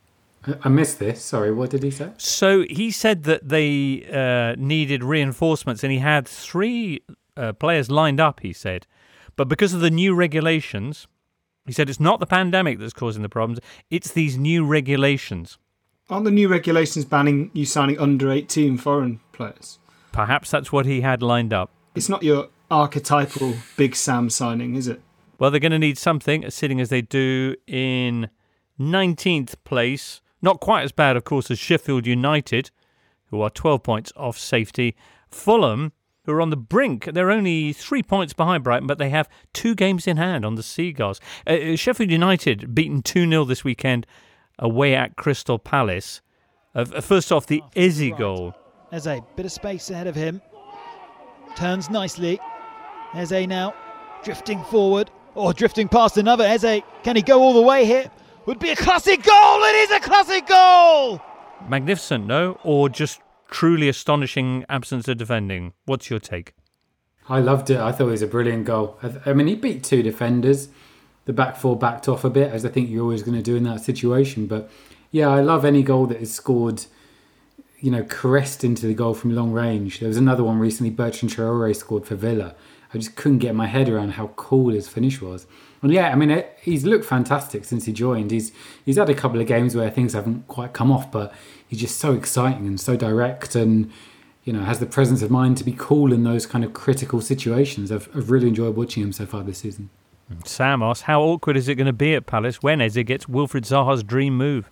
I missed this. Sorry, what did he say? So he said that they uh, needed reinforcements, and he had three uh, players lined up, he said. But because of the new regulations, he said it's not the pandemic that's causing the problems, it's these new regulations. Aren't the new regulations banning you signing under eighteen foreign players? Perhaps that's what he had lined up. It's not your archetypal Big Sam signing, is it? Well, they're going to need something, sitting as they do in nineteenth place. Not quite as bad, of course, as Sheffield United, who are twelve points off safety. Fulham, who are on the brink. They're only three points behind Brighton, but they have two games in hand on the Seagulls. Uh, Sheffield United beaten two nil this weekend away at Crystal Palace. Uh, first off, the Eze goal. Eze, bit of space ahead of him. Turns nicely. Eze now drifting forward, or drifting past another. Eze, can he go all the way here? Would be a classic goal. It is a classic goal. Magnificent, no? Or just truly astonishing absence of defending? What's your take? I loved it. I thought it was a brilliant goal. I, I mean, he beat two defenders. The back four backed off a bit, as I think you're always going to do in that situation. But yeah, I love any goal that is scored, you know, caressed into the goal from long range. There was another one recently, Bertrand Traoré scored for Villa. I just couldn't get my head around how cool his finish was. And yeah, I mean, it, he's looked fantastic since he joined. He's he's had a couple of games where things haven't quite come off, but he's just so exciting and so direct, and you know, has the presence of mind to be cool in those kind of critical situations. I've, I've really enjoyed watching him so far this season. Sam asks, how awkward is it going to be at Palace when Eze gets Wilfried Zaha's dream move?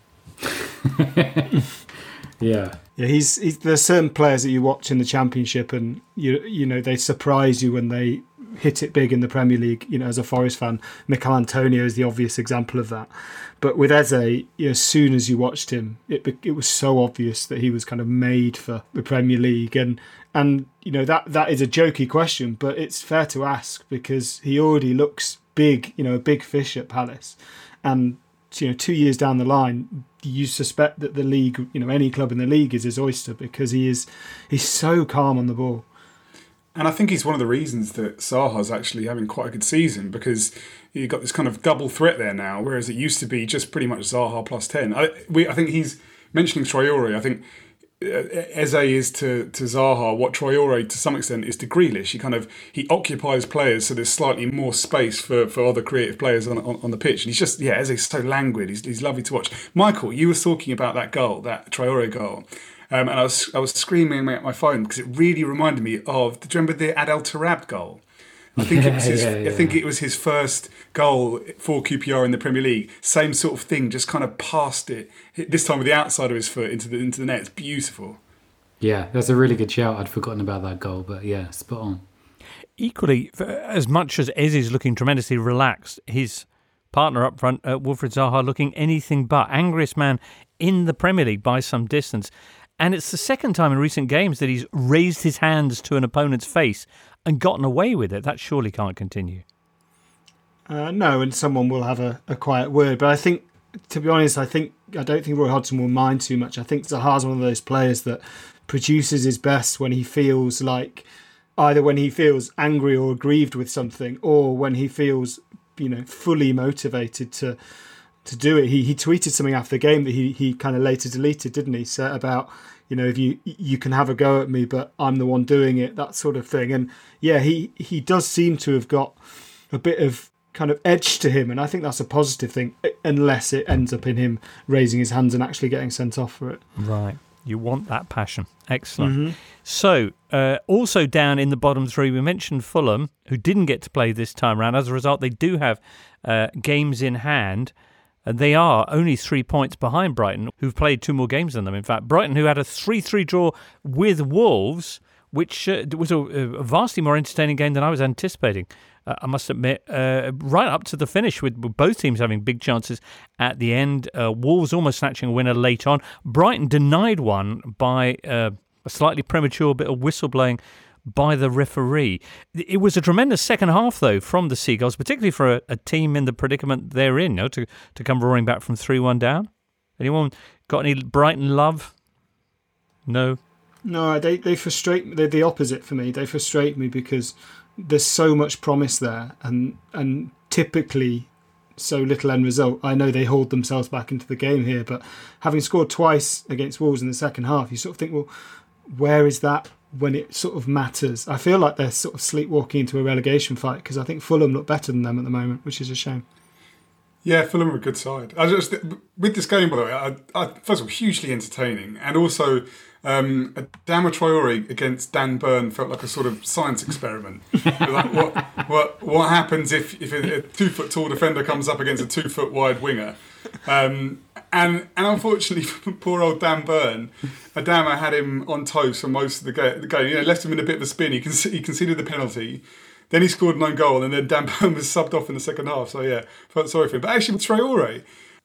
Yeah. Yeah, he's, he's there's certain players that you watch in the Championship, and you you know they surprise you when they hit it big in the Premier League. You know, as a Forest fan, Mikel Antonio is the obvious example of that. But with Eze, you know, as soon as you watched him, it it was so obvious that he was kind of made for the Premier League. And and you know that that is a jokey question, but it's fair to ask because he already looks big. You know, a big fish at Palace, and you know, two years down the line, you suspect that the league, you know, any club in the league is his oyster because he is he's so calm on the ball. And I think he's one of the reasons that Zaha's actually having quite a good season, because you've got this kind of double threat there now, whereas it used to be just pretty much Zaha plus ten. I, we, I think he's mentioning Traoré. I think Eze is to, to Zaha what Traoré to some extent is to Grealish. He kind of he occupies players, so there's slightly more space for, for other creative players on, on on the pitch. And he's just yeah, Eze's so languid. He's he's lovely to watch. Michael, you were talking about that goal, that Traoré goal. Um, and I was I was screaming at my phone because it really reminded me of. Do you remember the Adel Taarabt goal? I think yeah, it was his. Yeah, yeah. I think it was his first goal for Q P R in the Premier League. Same sort of thing, just kind of past it. This time with the outside of his foot into the into the net. It's beautiful. Yeah, that's a really good shout. I'd forgotten about that goal, but yeah, spot on. Equally, as much as Eze is looking tremendously relaxed, his partner up front, uh, Wilfried Zaha, looking anything but. Angriest man in the Premier League by some distance. And it's the second time in recent games that he's raised his hands to an opponent's face and gotten away with it. That surely can't continue. Uh, no, and someone will have a, a quiet word. But I think, to be honest, I think I don't think Roy Hodgson will mind too much. I think Zaha's one of those players that produces his best when he feels like, either when he feels angry or aggrieved with something, or when he feels, you know, fully motivated to to do it. He he tweeted something after the game that he, he kind of later deleted, didn't he? So about, you know, if you you can have a go at me, but I'm the one doing it, that sort of thing. And yeah, he, he does seem to have got a bit of kind of edge to him, and I think that's a positive thing, unless it ends up in him raising his hands and actually getting sent off for it. Right. You want that passion. Excellent. Mm-hmm. So, uh, also down in the bottom three, we mentioned Fulham, who didn't get to play this time round. As a result, they do have uh, games in hand. And they are only three points behind Brighton, who've played two more games than them. In fact, Brighton, who had a three three draw with Wolves, which uh, was a, a vastly more entertaining game than I was anticipating, uh, I must admit, uh, right up to the finish, with, with both teams having big chances at the end. Uh, Wolves almost snatching a winner late on. Brighton denied one by uh, a slightly premature bit of whistleblowing by the referee. It was a tremendous second half, though, from the Seagulls, particularly for a, a team in the predicament they're in, you know, to, to come roaring back from three one down. Anyone got any Brighton love? No? No, they, they frustrate me. They're the opposite for me. They frustrate me because there's so much promise there, and and typically so little end result. I know they hauled themselves back into the game here, but having scored twice against Wolves in the second half, you sort of think, well, where is that when it sort of matters? I feel like they're sort of sleepwalking into a relegation fight, because I think Fulham look better than them at the moment, which is a shame. Yeah, Fulham are a good side. I just with this game, by the way, I, I, first of all, hugely entertaining, and also um, Adama Traore against Dan Burn felt like a sort of science experiment. Like what what what happens if if a, a two foot tall defender comes up against a two foot wide winger? Um, and and unfortunately for poor old Dan Burn, Adama had him on toast for most of the game. The game, you know, left him in a bit of a spin. He con- he conceded the penalty. Then he scored an own goal, and then Dan Burn was subbed off in the second half. So yeah, felt sorry for him. But actually, with Traore,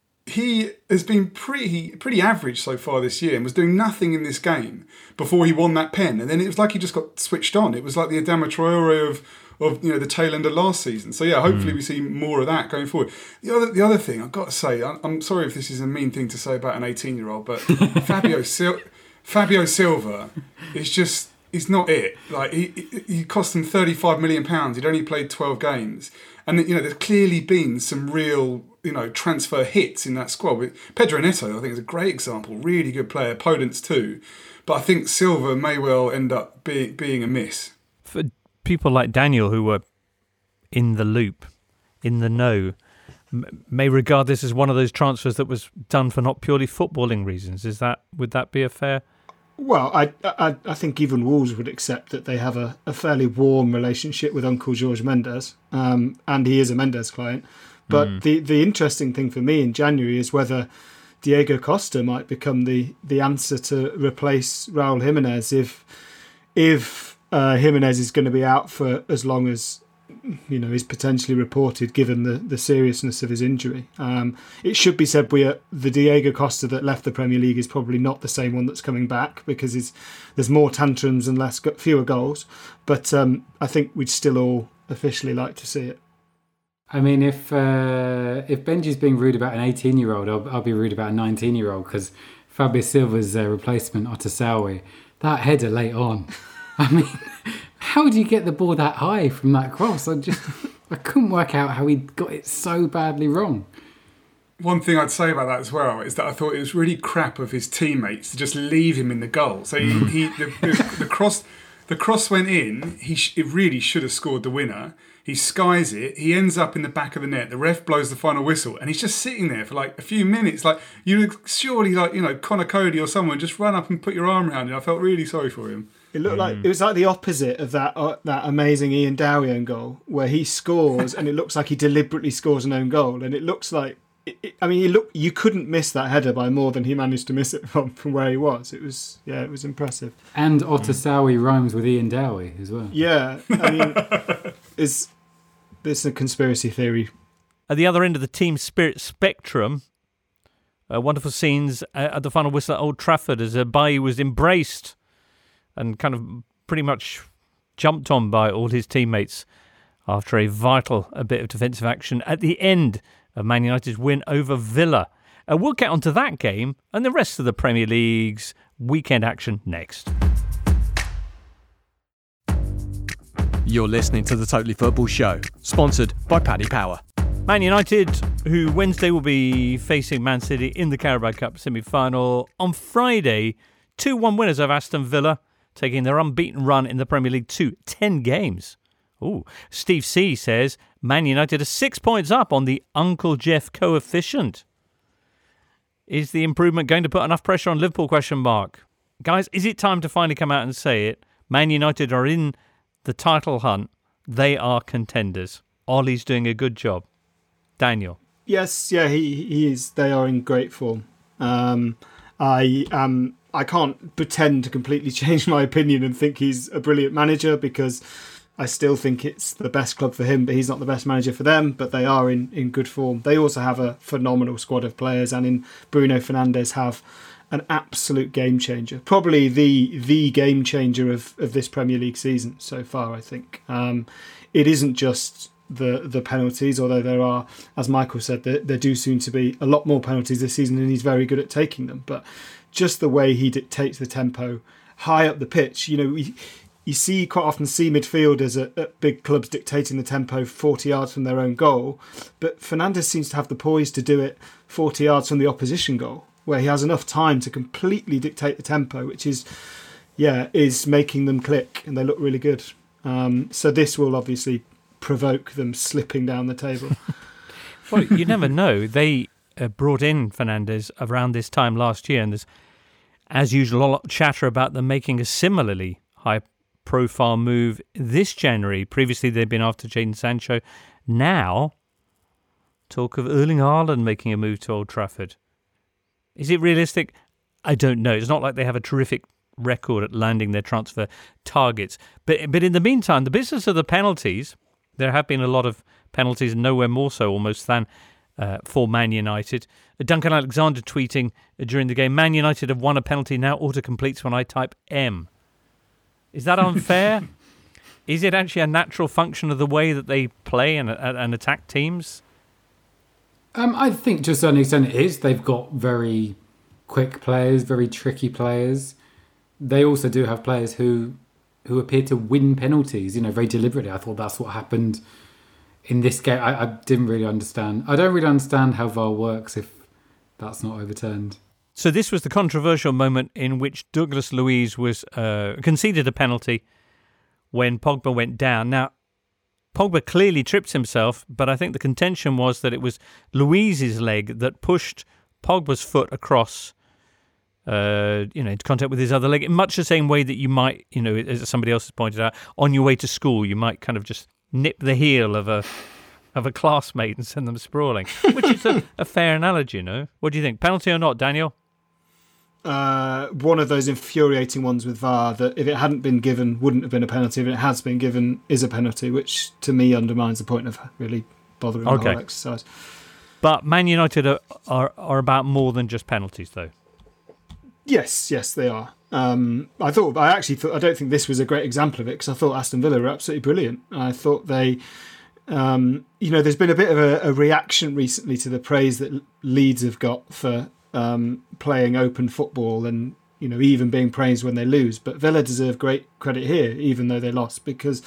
he has been pretty pretty average so far this year, and was doing nothing in this game before he won that pen. And then it was like he just got switched on. It was like the Adama Traore of of you know the tail end of last season. So yeah, hopefully mm. we see more of that going forward. The other the other thing I've got to say, I'm sorry if this is a mean thing to say about an eighteen year old, but Fabio Sil- Fabio Silva is just. It's not it. Like he, he cost them thirty-five million pounds. He'd only played twelve games, and you know there's clearly been some real you know transfer hits in that squad. With Pedro Neto, I think, is a great example. Really good player. Podence too, but I think Silva may well end up being being a miss. For people like Daniel who were in the loop, in the know, m- may regard this as one of those transfers that was done for not purely footballing reasons. Is that would that be a fair? Well, I, I I think even Wolves would accept that they have a, a fairly warm relationship with Uncle Jorge Mendes, um, and he is a Mendes client. But mm. the, the interesting thing for me in January is whether Diego Costa might become the, the answer to replace Raul Jimenez if if uh, Jimenez is going to be out for as long as you know is potentially reported, given the, the seriousness of his injury. Um, it should be said we are, the Diego Costa that left the Premier League is probably not the same one that's coming back, because it's, there's more tantrums and less fewer goals. But um, I think we'd still all officially like to see it. I mean, if uh, if Benji's being rude about an eighteen-year-old, I'll, I'll be rude about a nineteen-year-old, because Fabio Silva's uh, replacement, Otasowie, that header late on. I mean, how do you get the ball that high from that cross? I just, I couldn't work out how he got it so badly wrong. One thing I'd say about that as well is that I thought it was really crap of his teammates to just leave him in the goal. So he, he the, the, the cross, the cross went in. He sh- it really should have scored the winner. He skies it. He ends up in the back of the net. The ref blows the final whistle, and he's just sitting there for like a few minutes. Like you surely, like you know, Conor Cody or someone just run up and put your arm around him. I felt really sorry for him. It looked like it was like the opposite of that uh, that amazing Ian Dowie own goal, where he scores and it looks like he deliberately scores an own goal, and it looks like it, it, I mean, you look you couldn't miss that header by more than he managed to miss it from, from where he was. It was yeah, it was impressive. And Otasowie rhymes with Ian Dowie as well. Yeah, I mean, is this a conspiracy theory? At the other end of the team spirit spectrum, uh, wonderful scenes at the final whistle at Old Trafford as Bailly was embraced and kind of pretty much jumped on by all his teammates after a vital a bit of defensive action at the end of Man United's win over Villa. Uh, we'll get onto that game and the rest of the Premier League's weekend action next. You're listening to the Totally Football Show, sponsored by Paddy Power. Man United, who Wednesday will be facing Man City in the Carabao Cup semi-final. On Friday, two one winners of Aston Villa, taking their unbeaten run in the Premier League to ten games. Ooh, Steve C says Man United are six points up on the Uncle Jeff coefficient. Is the improvement going to put enough pressure on Liverpool? Question mark. Guys, is it time to finally come out and say it? Man United are in the title hunt. They are contenders. Ollie's doing a good job. Daniel. Yes, yeah, he he is. They are in great form. Um, I um. I can't pretend to completely change my opinion and think he's a brilliant manager, because I still think it's the best club for him, but he's not the best manager for them. But they are in, in good form. They also have a phenomenal squad of players, and in Bruno Fernandes have an absolute game changer. Probably the the game changer of, of this Premier League season so far, I think. Um, it isn't just the the penalties, although there are, as Michael said, there, there do seem to be a lot more penalties this season, and he's very good at taking them. But just the way he dictates the tempo high up the pitch, you know, he, you see quite often see midfielders at, at big clubs dictating the tempo forty yards from their own goal, but Fernandes seems to have the poise to do it forty yards from the opposition goal, where he has enough time to completely dictate the tempo, which is, yeah, is making them click, and they look really good. Um, so this will obviously provoke them slipping down the table. Well, you never know. They uh, brought in Fernandes around this time last year, and there's, as usual, a lot of chatter about them making a similarly high-profile move this January. Previously, they'd been after Jadon Sancho. Now, talk of Erling Haaland making a move to Old Trafford. Is it realistic? I don't know. It's not like they have a terrific record at landing their transfer targets. But but in the meantime, the business of the penalties, there have been a lot of penalties, nowhere more so almost than uh, for Man United. Duncan Alexander tweeting during the game, Man United have won a penalty, now auto-completes when I type M. Is that unfair? Is it actually a natural function of the way that they play and, and attack teams? Um, I think to a certain extent it is. They've got very quick players, very tricky players. They also do have players who who appear to win penalties, you know, very deliberately. I thought that's what happened in this game. I, I didn't really understand. I don't really understand how V A R works if that's not overturned. So this was the controversial moment in which Douglas Luiz was uh, conceded a penalty when Pogba went down. Now, Pogba clearly tripped himself, but I think the contention was that it was Luiz's leg that pushed Pogba's foot across, uh, you know, into contact with his other leg, in much the same way that you might, you know, as somebody else has pointed out, on your way to school, you might kind of just nip the heel of a of a classmate and send them sprawling, which is a, a fair analogy, you know. What do you think? Penalty or not, Daniel? Uh, one of those infuriating ones with V A R that if it hadn't been given wouldn't have been a penalty. If it has been given is a penalty, which to me undermines the point of really bothering okay. the whole exercise. But Man United are, are are about more than just penalties, though. Yes, yes, they are. Um, I thought I actually thought I don't think this was a great example of it because I thought Aston Villa were absolutely brilliant. I thought they, um, you know, there's been a bit of a, a reaction recently to the praise that Leeds have got for um, playing open football and, you know, even being praised when they lose. But Villa deserve great credit here, even though they lost, because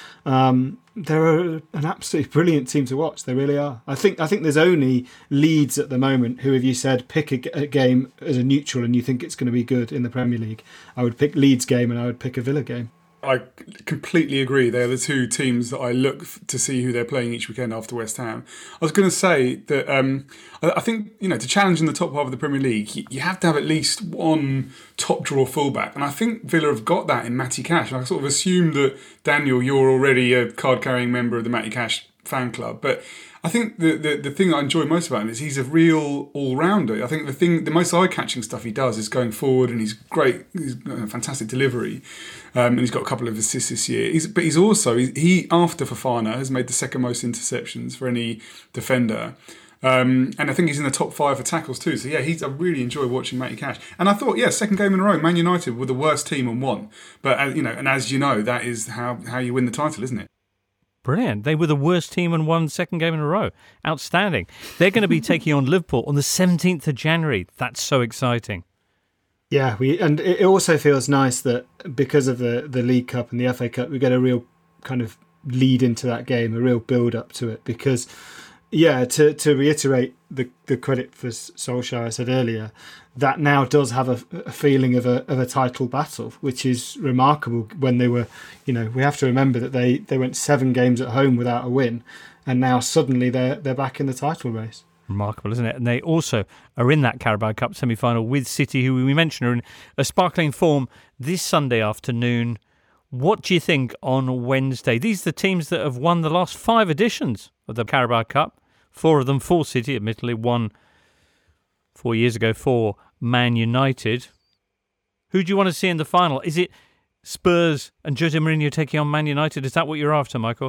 um, they're a, an absolutely brilliant team to watch. They really are. I think I think there's only Leeds at the moment who, if you said pick a, a game as a neutral and you think it's going to be good in the Premier League, I would pick Leeds game and I would pick a Villa game. I completely agree. They're the two teams that I look to see who they're playing each weekend after West Ham. I was going to say that um, I think, you know, to challenge in the top half of the Premier League, you have to have at least one top draw fullback. And I think Villa have got that in Matty Cash. I sort of assume that, Daniel, you're already a card-carrying member of the Matty Cash fan club. But I think the, the, the thing I enjoy most about him is he's a real all-rounder. I think the thing, the most eye-catching stuff he does is going forward, and he's great. He's got a fantastic delivery, um, and he's got a couple of assists this year. He's, but he's also he, he after Fofana has made the second most interceptions for any defender, um, and I think he's in the top five for tackles too. So yeah, he's I really enjoy watching Matty Cash. And I thought, yeah, second game in a row, Man United were the worst team and won. But uh, you know, and as you know, that is how how you win the title, isn't it? Brilliant. They were the worst team and won second game in a row. Outstanding. They're going to be taking on Liverpool on the seventeenth of January. That's so exciting. Yeah, we and it also feels nice that because of the, the League Cup and the F A Cup, we get a real kind of lead into that game, a real build up to it. Because, yeah, to, to reiterate the, the credit for Solskjaer I said earlier, that now does have a, a feeling of a of a title battle, which is remarkable. When they were, you know, we have to remember that they, they went seven games at home without a win, and now suddenly they're they're back in the title race. Remarkable, isn't it? And they also are in that Carabao Cup semi-final with City, who we mentioned are in a sparkling form this Sunday afternoon. What do you think on Wednesday? These are the teams that have won the last five editions of the Carabao Cup. Four of them for City, admittedly, one four years ago for Man United. Who do you want to see in the final? Is it Spurs and Jose Mourinho taking on Man United? Is that what you're after, Michael?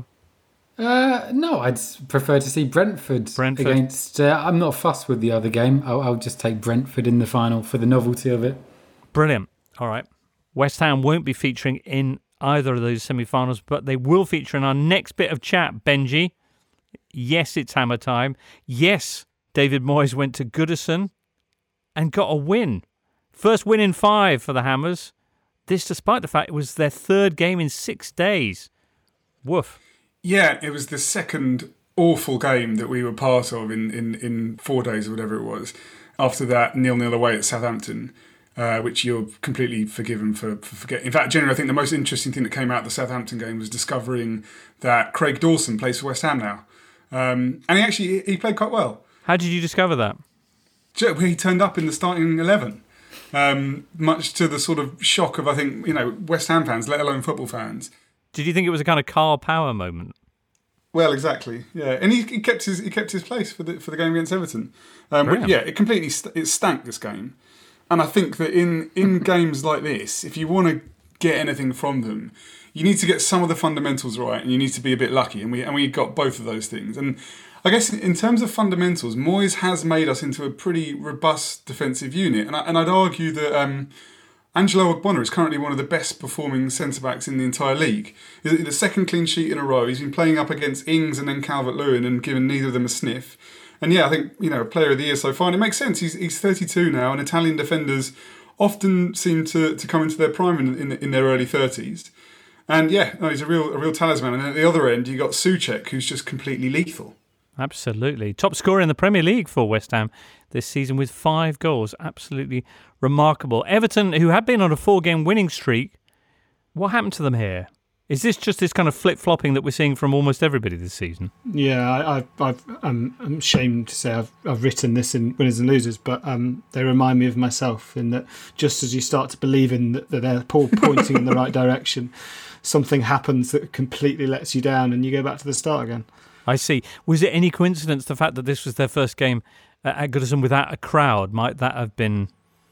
Uh, no, I'd prefer to see Brentford, Brentford. against... Uh, I'm not fussed with the other game. I'll, I'll just take Brentford in the final for the novelty of it. Brilliant. All right. West Ham won't be featuring in either of those semi-finals, but they will feature in our next bit of chat, Benji. Yes, it's Hammer time. Yes, David Moyes went to Goodison and got a win. First win in five for the Hammers. This despite the fact it was their third game in six days. Woof. Yeah, it was the second awful game that we were part of in, in, in four days or whatever it was. After that, nil-nil away at Southampton, uh, which you're completely forgiven for, for forgetting. In fact, generally, I think the most interesting thing that came out of the Southampton game was discovering that Craig Dawson plays for West Ham now. Um, and he actually he played quite well. How did you discover that? He turned up in the starting eleven, um, much to the sort of shock of, I think, you know, West Ham fans, let alone football fans. Did you think it was a kind of Carl Power moment? Well, exactly, yeah, and he, he kept his he kept his place for the for the game against Everton. Um, but yeah, it completely st- it stank this game, and I think that in in games like this, if you want to get anything from them, you need to get some of the fundamentals right, and you need to be a bit lucky, and we and we got both of those things. And I guess in terms of fundamentals, Moyes has made us into a pretty robust defensive unit, and I, and I'd argue that. Um, Angelo Ogbonna is currently one of the best performing centre-backs in the entire league. He's the second clean sheet in a row. He's been playing up against Ings and then Calvert-Lewin and given neither of them a sniff. And yeah, I think, you know, player of the year so far. And it makes sense. He's he's thirty-two now, and Italian defenders often seem to, to come into their prime in, in, in their early thirties. And yeah, no, he's a real a real talisman. And at the other end, you got Souček, who's just completely lethal. Absolutely. Top scorer in the Premier League for West Ham this season with five goals. Absolutely remarkable. Everton, who had been on a four-game winning streak, what happened to them here? Is this just this kind of flip-flopping that we're seeing from almost everybody this season? Yeah, I, I've, I've, um, I'm ashamed to say I've, I've written this in Winners and Losers, but um, they remind me of myself in that just as you start to believe in that, that they're pointing in the right direction, something happens that completely lets you down and you go back to the start again. I see. Was it any coincidence the fact that this was their first game at Goodison without a crowd? Might that have been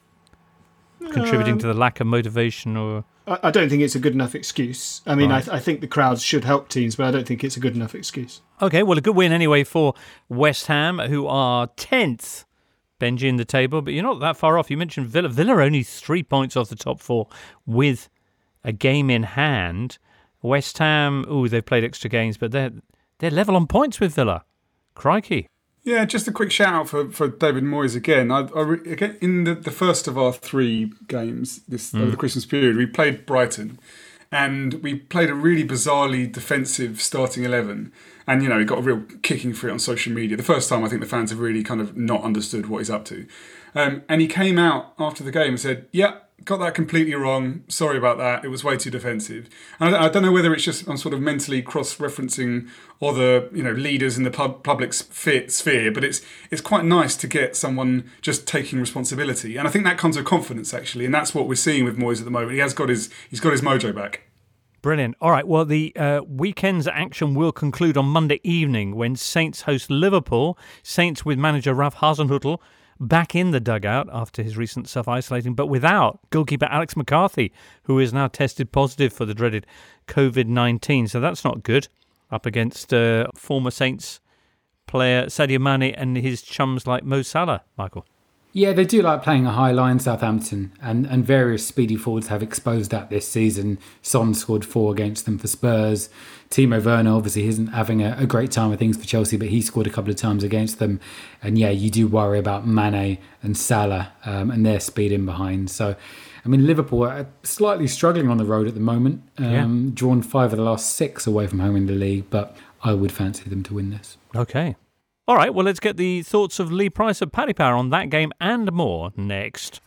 contributing um, to the lack of motivation? Or I, I don't think it's a good enough excuse. I mean, right. I, I think the crowds should help teams, but I don't think it's a good enough excuse. Okay, well, a good win anyway for West Ham, who are tenth, Benji, in the table, but you're not that far off. You mentioned Villa. Villa are only three points off the top four with a game in hand. West Ham, ooh, they've played extra games, but they're they're level on points with Villa. Crikey. Yeah, just a quick shout out for, for David Moyes again. I, I again in the, the first of our three games this mm. over the Christmas period, we played Brighton, and we played a really bizarrely defensive starting eleven. And you know, he got a real kicking for it on social media. The first time I think the fans have really kind of not understood what he's up to. Um, and he came out after the game and said, "Yeah, got that completely wrong. Sorry about that. It was way too defensive." And I, I don't know whether it's just I'm sort of mentally cross-referencing other, you know, leaders in the pub, public sphere, but it's it's quite nice to get someone just taking responsibility. And I think that comes with confidence, actually, and that's what we're seeing with Moyes at the moment. He has got his he's got his mojo back. Brilliant. All right, well, the uh, weekend's action will conclude on Monday evening when Saints host Liverpool. Saints with manager Ralph Hasenhüttl back in the dugout after his recent self-isolating, but without goalkeeper Alex McCarthy, who is now tested positive for the dreaded covid nineteen. So that's not good. Up against uh, former Saints player Sadio Mane and his chums like Mo Salah, Michael. Yeah, they do like playing a high line, Southampton, and, and various speedy forwards have exposed that this season. Son scored four against them for Spurs. Timo Werner obviously isn't having a, a great time of things for Chelsea, but he scored a couple of times against them. And yeah, you do worry about Mane and Salah um, and their speed in behind. So, I mean, Liverpool are slightly struggling on the road at the moment. Um, yeah. Drawn five of the last six away from home in the league, but I would fancy them to win this. Okay. All right, well, let's get the thoughts of Lee Price of Paddy Power on that game and more next.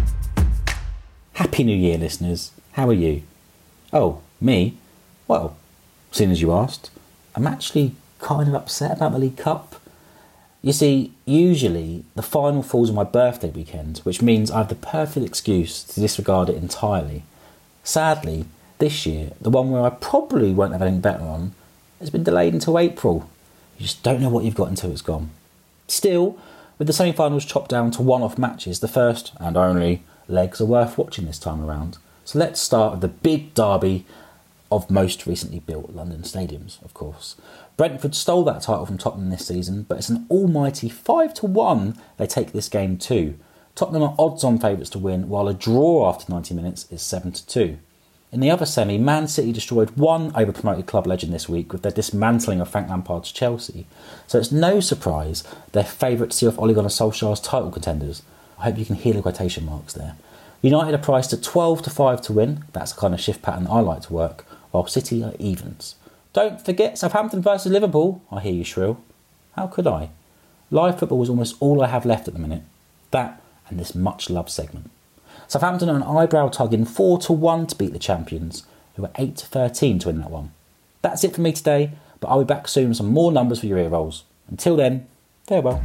Happy New Year, listeners. How are you? Oh, me? Well, seeing as you asked, I'm actually kind of upset about the League Cup. You see, usually the final falls on my birthday weekend, which means I have the perfect excuse to disregard it entirely. Sadly, this year, the one where I probably won't have anything better on, has been delayed until April. You just don't know what you've got until it's gone. Still, with the semi-finals chopped down to one-off matches, the first and only legs are worth watching this time around. So let's start with the big derby of most recently built London stadiums, of course. Brentford stole that title from Tottenham this season, but it's an almighty five to one they take this game too. Tottenham are odds-on favourites to win, while a draw after ninety minutes is seven to two. In the other semi, Man City destroyed one over-promoted club legend this week with their dismantling of Frank Lampard's Chelsea. So it's no surprise they're favourite to see off Ole Gunnar Solskjaer's title contenders. I hope you can hear the quotation marks there. United are priced at twelve to five to win. That's the kind of shift pattern I like to work, while City are evens. Don't forget Southampton versus Liverpool. I hear you shrill. How could I? Live football is almost all I have left at the minute. That and this much loved segment. Southampton are an eyebrow tugging four to one to beat the champions, who are eight to thirteen to win that one. That's it for me today, but I'll be back soon with some more numbers for your ear rolls. Until then, farewell.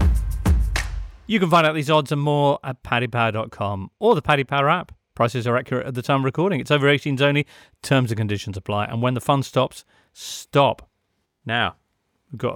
You can find out these odds and more at paddy power dot com or the Paddy Power app. Prices are accurate at the time of recording. It's over eighteens only. Terms and conditions apply. And when the fun stops, stop. Now, we've got a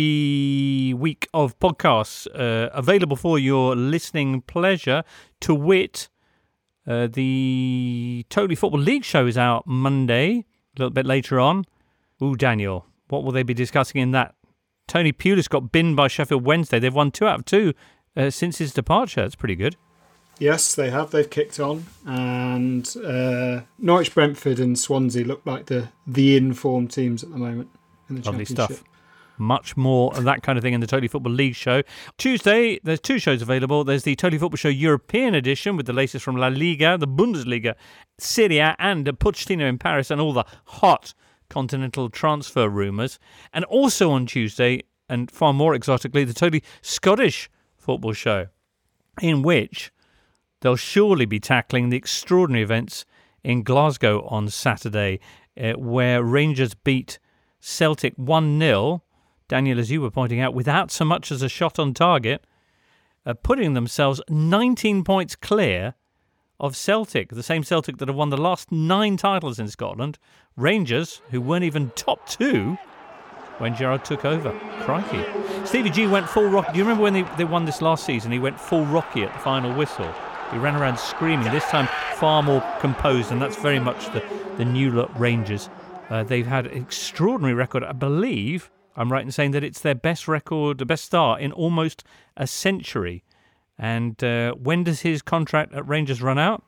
busy week of podcasts uh, available for your listening pleasure. To wit, uh, the Totally Football League show is out Monday, a little bit later on. Ooh, Daniel, what will they be discussing in that? Tony Pulis got binned by Sheffield Wednesday. They've won two out of two uh, since his departure. That's pretty good. Yes, they have. They've kicked on. And uh, Norwich, Brentford and Swansea look like the, the in-form teams at the moment in the Lovely Championship. stuff. Much more of that kind of thing in the Totally Football League show. Tuesday, there's two shows available. There's the Totally Football Show European edition with the latest from La Liga, the Bundesliga, Serie A and Pochettino in Paris and all the hot continental transfer rumours. And also on Tuesday, and far more exotically, the Totally Scottish Football Show, in which they'll surely be tackling the extraordinary events in Glasgow on Saturday, uh, where Rangers beat Celtic one nil, Daniel, as you were pointing out, without so much as a shot on target, uh, putting themselves nineteen points clear of Celtic, the same Celtic that have won the last nine titles in Scotland. Rangers, who weren't even top two when Gerrard took over. Crikey. Stevie G went full Rocky. Do you remember when they, they won this last season? He went full Rocky at the final whistle. He ran around screaming, this time far more composed, and that's very much the, the new look Rangers. Uh, they've had an extraordinary record. I believe I'm right in saying that it's their best record, the best start in almost a century. And uh, when does his contract at Rangers run out?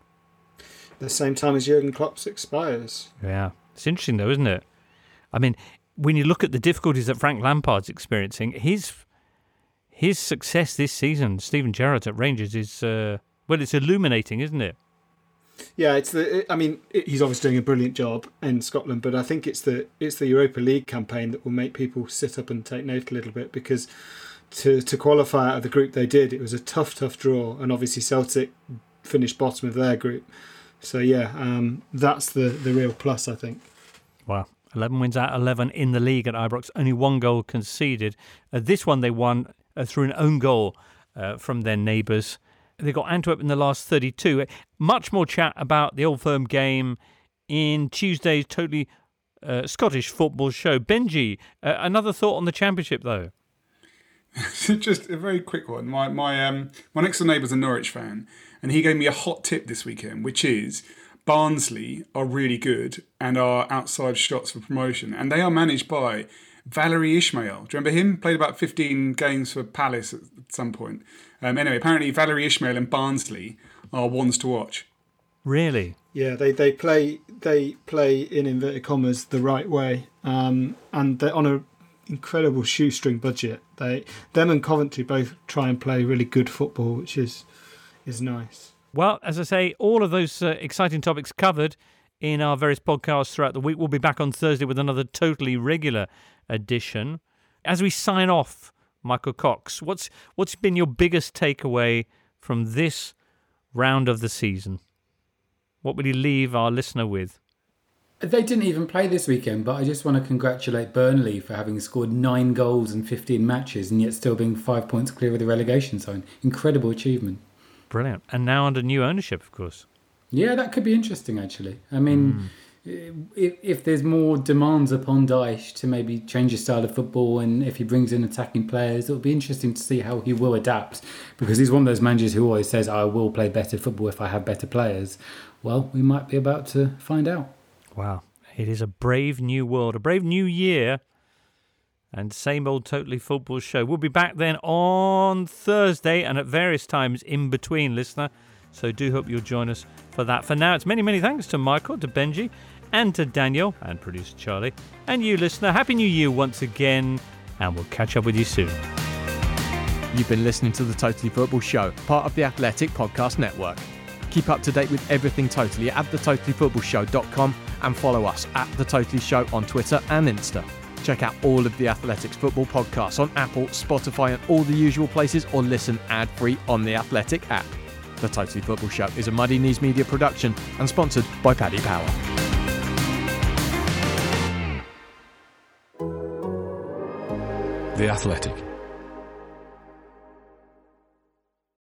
The same time as Jurgen Klopp's expires. Yeah. It's interesting though, isn't it? I mean, when you look at the difficulties that Frank Lampard's experiencing, his his success this season, Steven Gerrard at Rangers, is, uh, well, it's illuminating, isn't it? Yeah, it's the. I mean, he's obviously doing a brilliant job in Scotland, but I think it's the it's the Europa League campaign that will make people sit up and take note a little bit, because to to qualify out of the group they did, it was a tough, tough draw, and obviously Celtic finished bottom of their group. So yeah, um, that's the the real plus, I think. Wow. eleven wins out of eleven in the league at Ibrox, only one goal conceded. Uh, this one they won uh, through an own goal uh, from their neighbours. They got Antwerp in the last thirty-two. Much more chat about the Old Firm game in Tuesday's Totally uh, Scottish Football Show. Benji, uh, another thought on the Championship, though? Just a very quick one. My my um my next door neighbour's a Norwich fan, and he gave me a hot tip this weekend, which is Barnsley are really good and are outside shots for promotion, and they are managed by Valerie Ismail. Do you remember him? Played about fifteen games for Palace at some point. Um, anyway, apparently Valerie Ismail and Barnsley are ones to watch. Really? Yeah, they, they play they play in inverted commas the right way, um, and they're on an incredible shoestring budget. They them and Coventry both try and play really good football, which is is nice. Well, as I say, all of those uh, exciting topics covered in our various podcasts throughout the week. We'll be back on Thursday with another totally regular edition. As we sign off, Michael Cox, what's what's been your biggest takeaway from this round of the season? What would you leave our listener with? They didn't even play this weekend, but I just want to congratulate Burnley for having scored nine goals in fifteen matches and yet still being five points clear of the relegation zone. Incredible achievement. Brilliant. And now under new ownership, of course. Yeah, that could be interesting, actually. I mean, mm. if, if there's more demands upon Dyche to maybe change his style of football, and if he brings in attacking players, it'll be interesting to see how he will adapt, because he's one of those managers who always says, I will play better football if I have better players. Well, we might be about to find out. Wow. It is a brave new world, a brave new year, and same old Totally Football Show. We'll be back then on Thursday and at various times in between, listener. So do hope you'll join us for that. For now, it's many, many thanks to Michael, to Benji, and to Daniel, and producer Charlie, and you, listener. Happy New Year once again, and we'll catch up with you soon. You've been listening to the Totally Football Show, part of the Athletic Podcast Network. Keep up to date with everything Totally at the totally football show dot com and follow us at The Totally Show on Twitter and Insta. Check out all of the Athletics football podcasts on Apple, Spotify and all the usual places, or listen ad-free on the Athletic app. The Totally Football Show is a Muddy Knees Media production and sponsored by Paddy Power. The Athletic.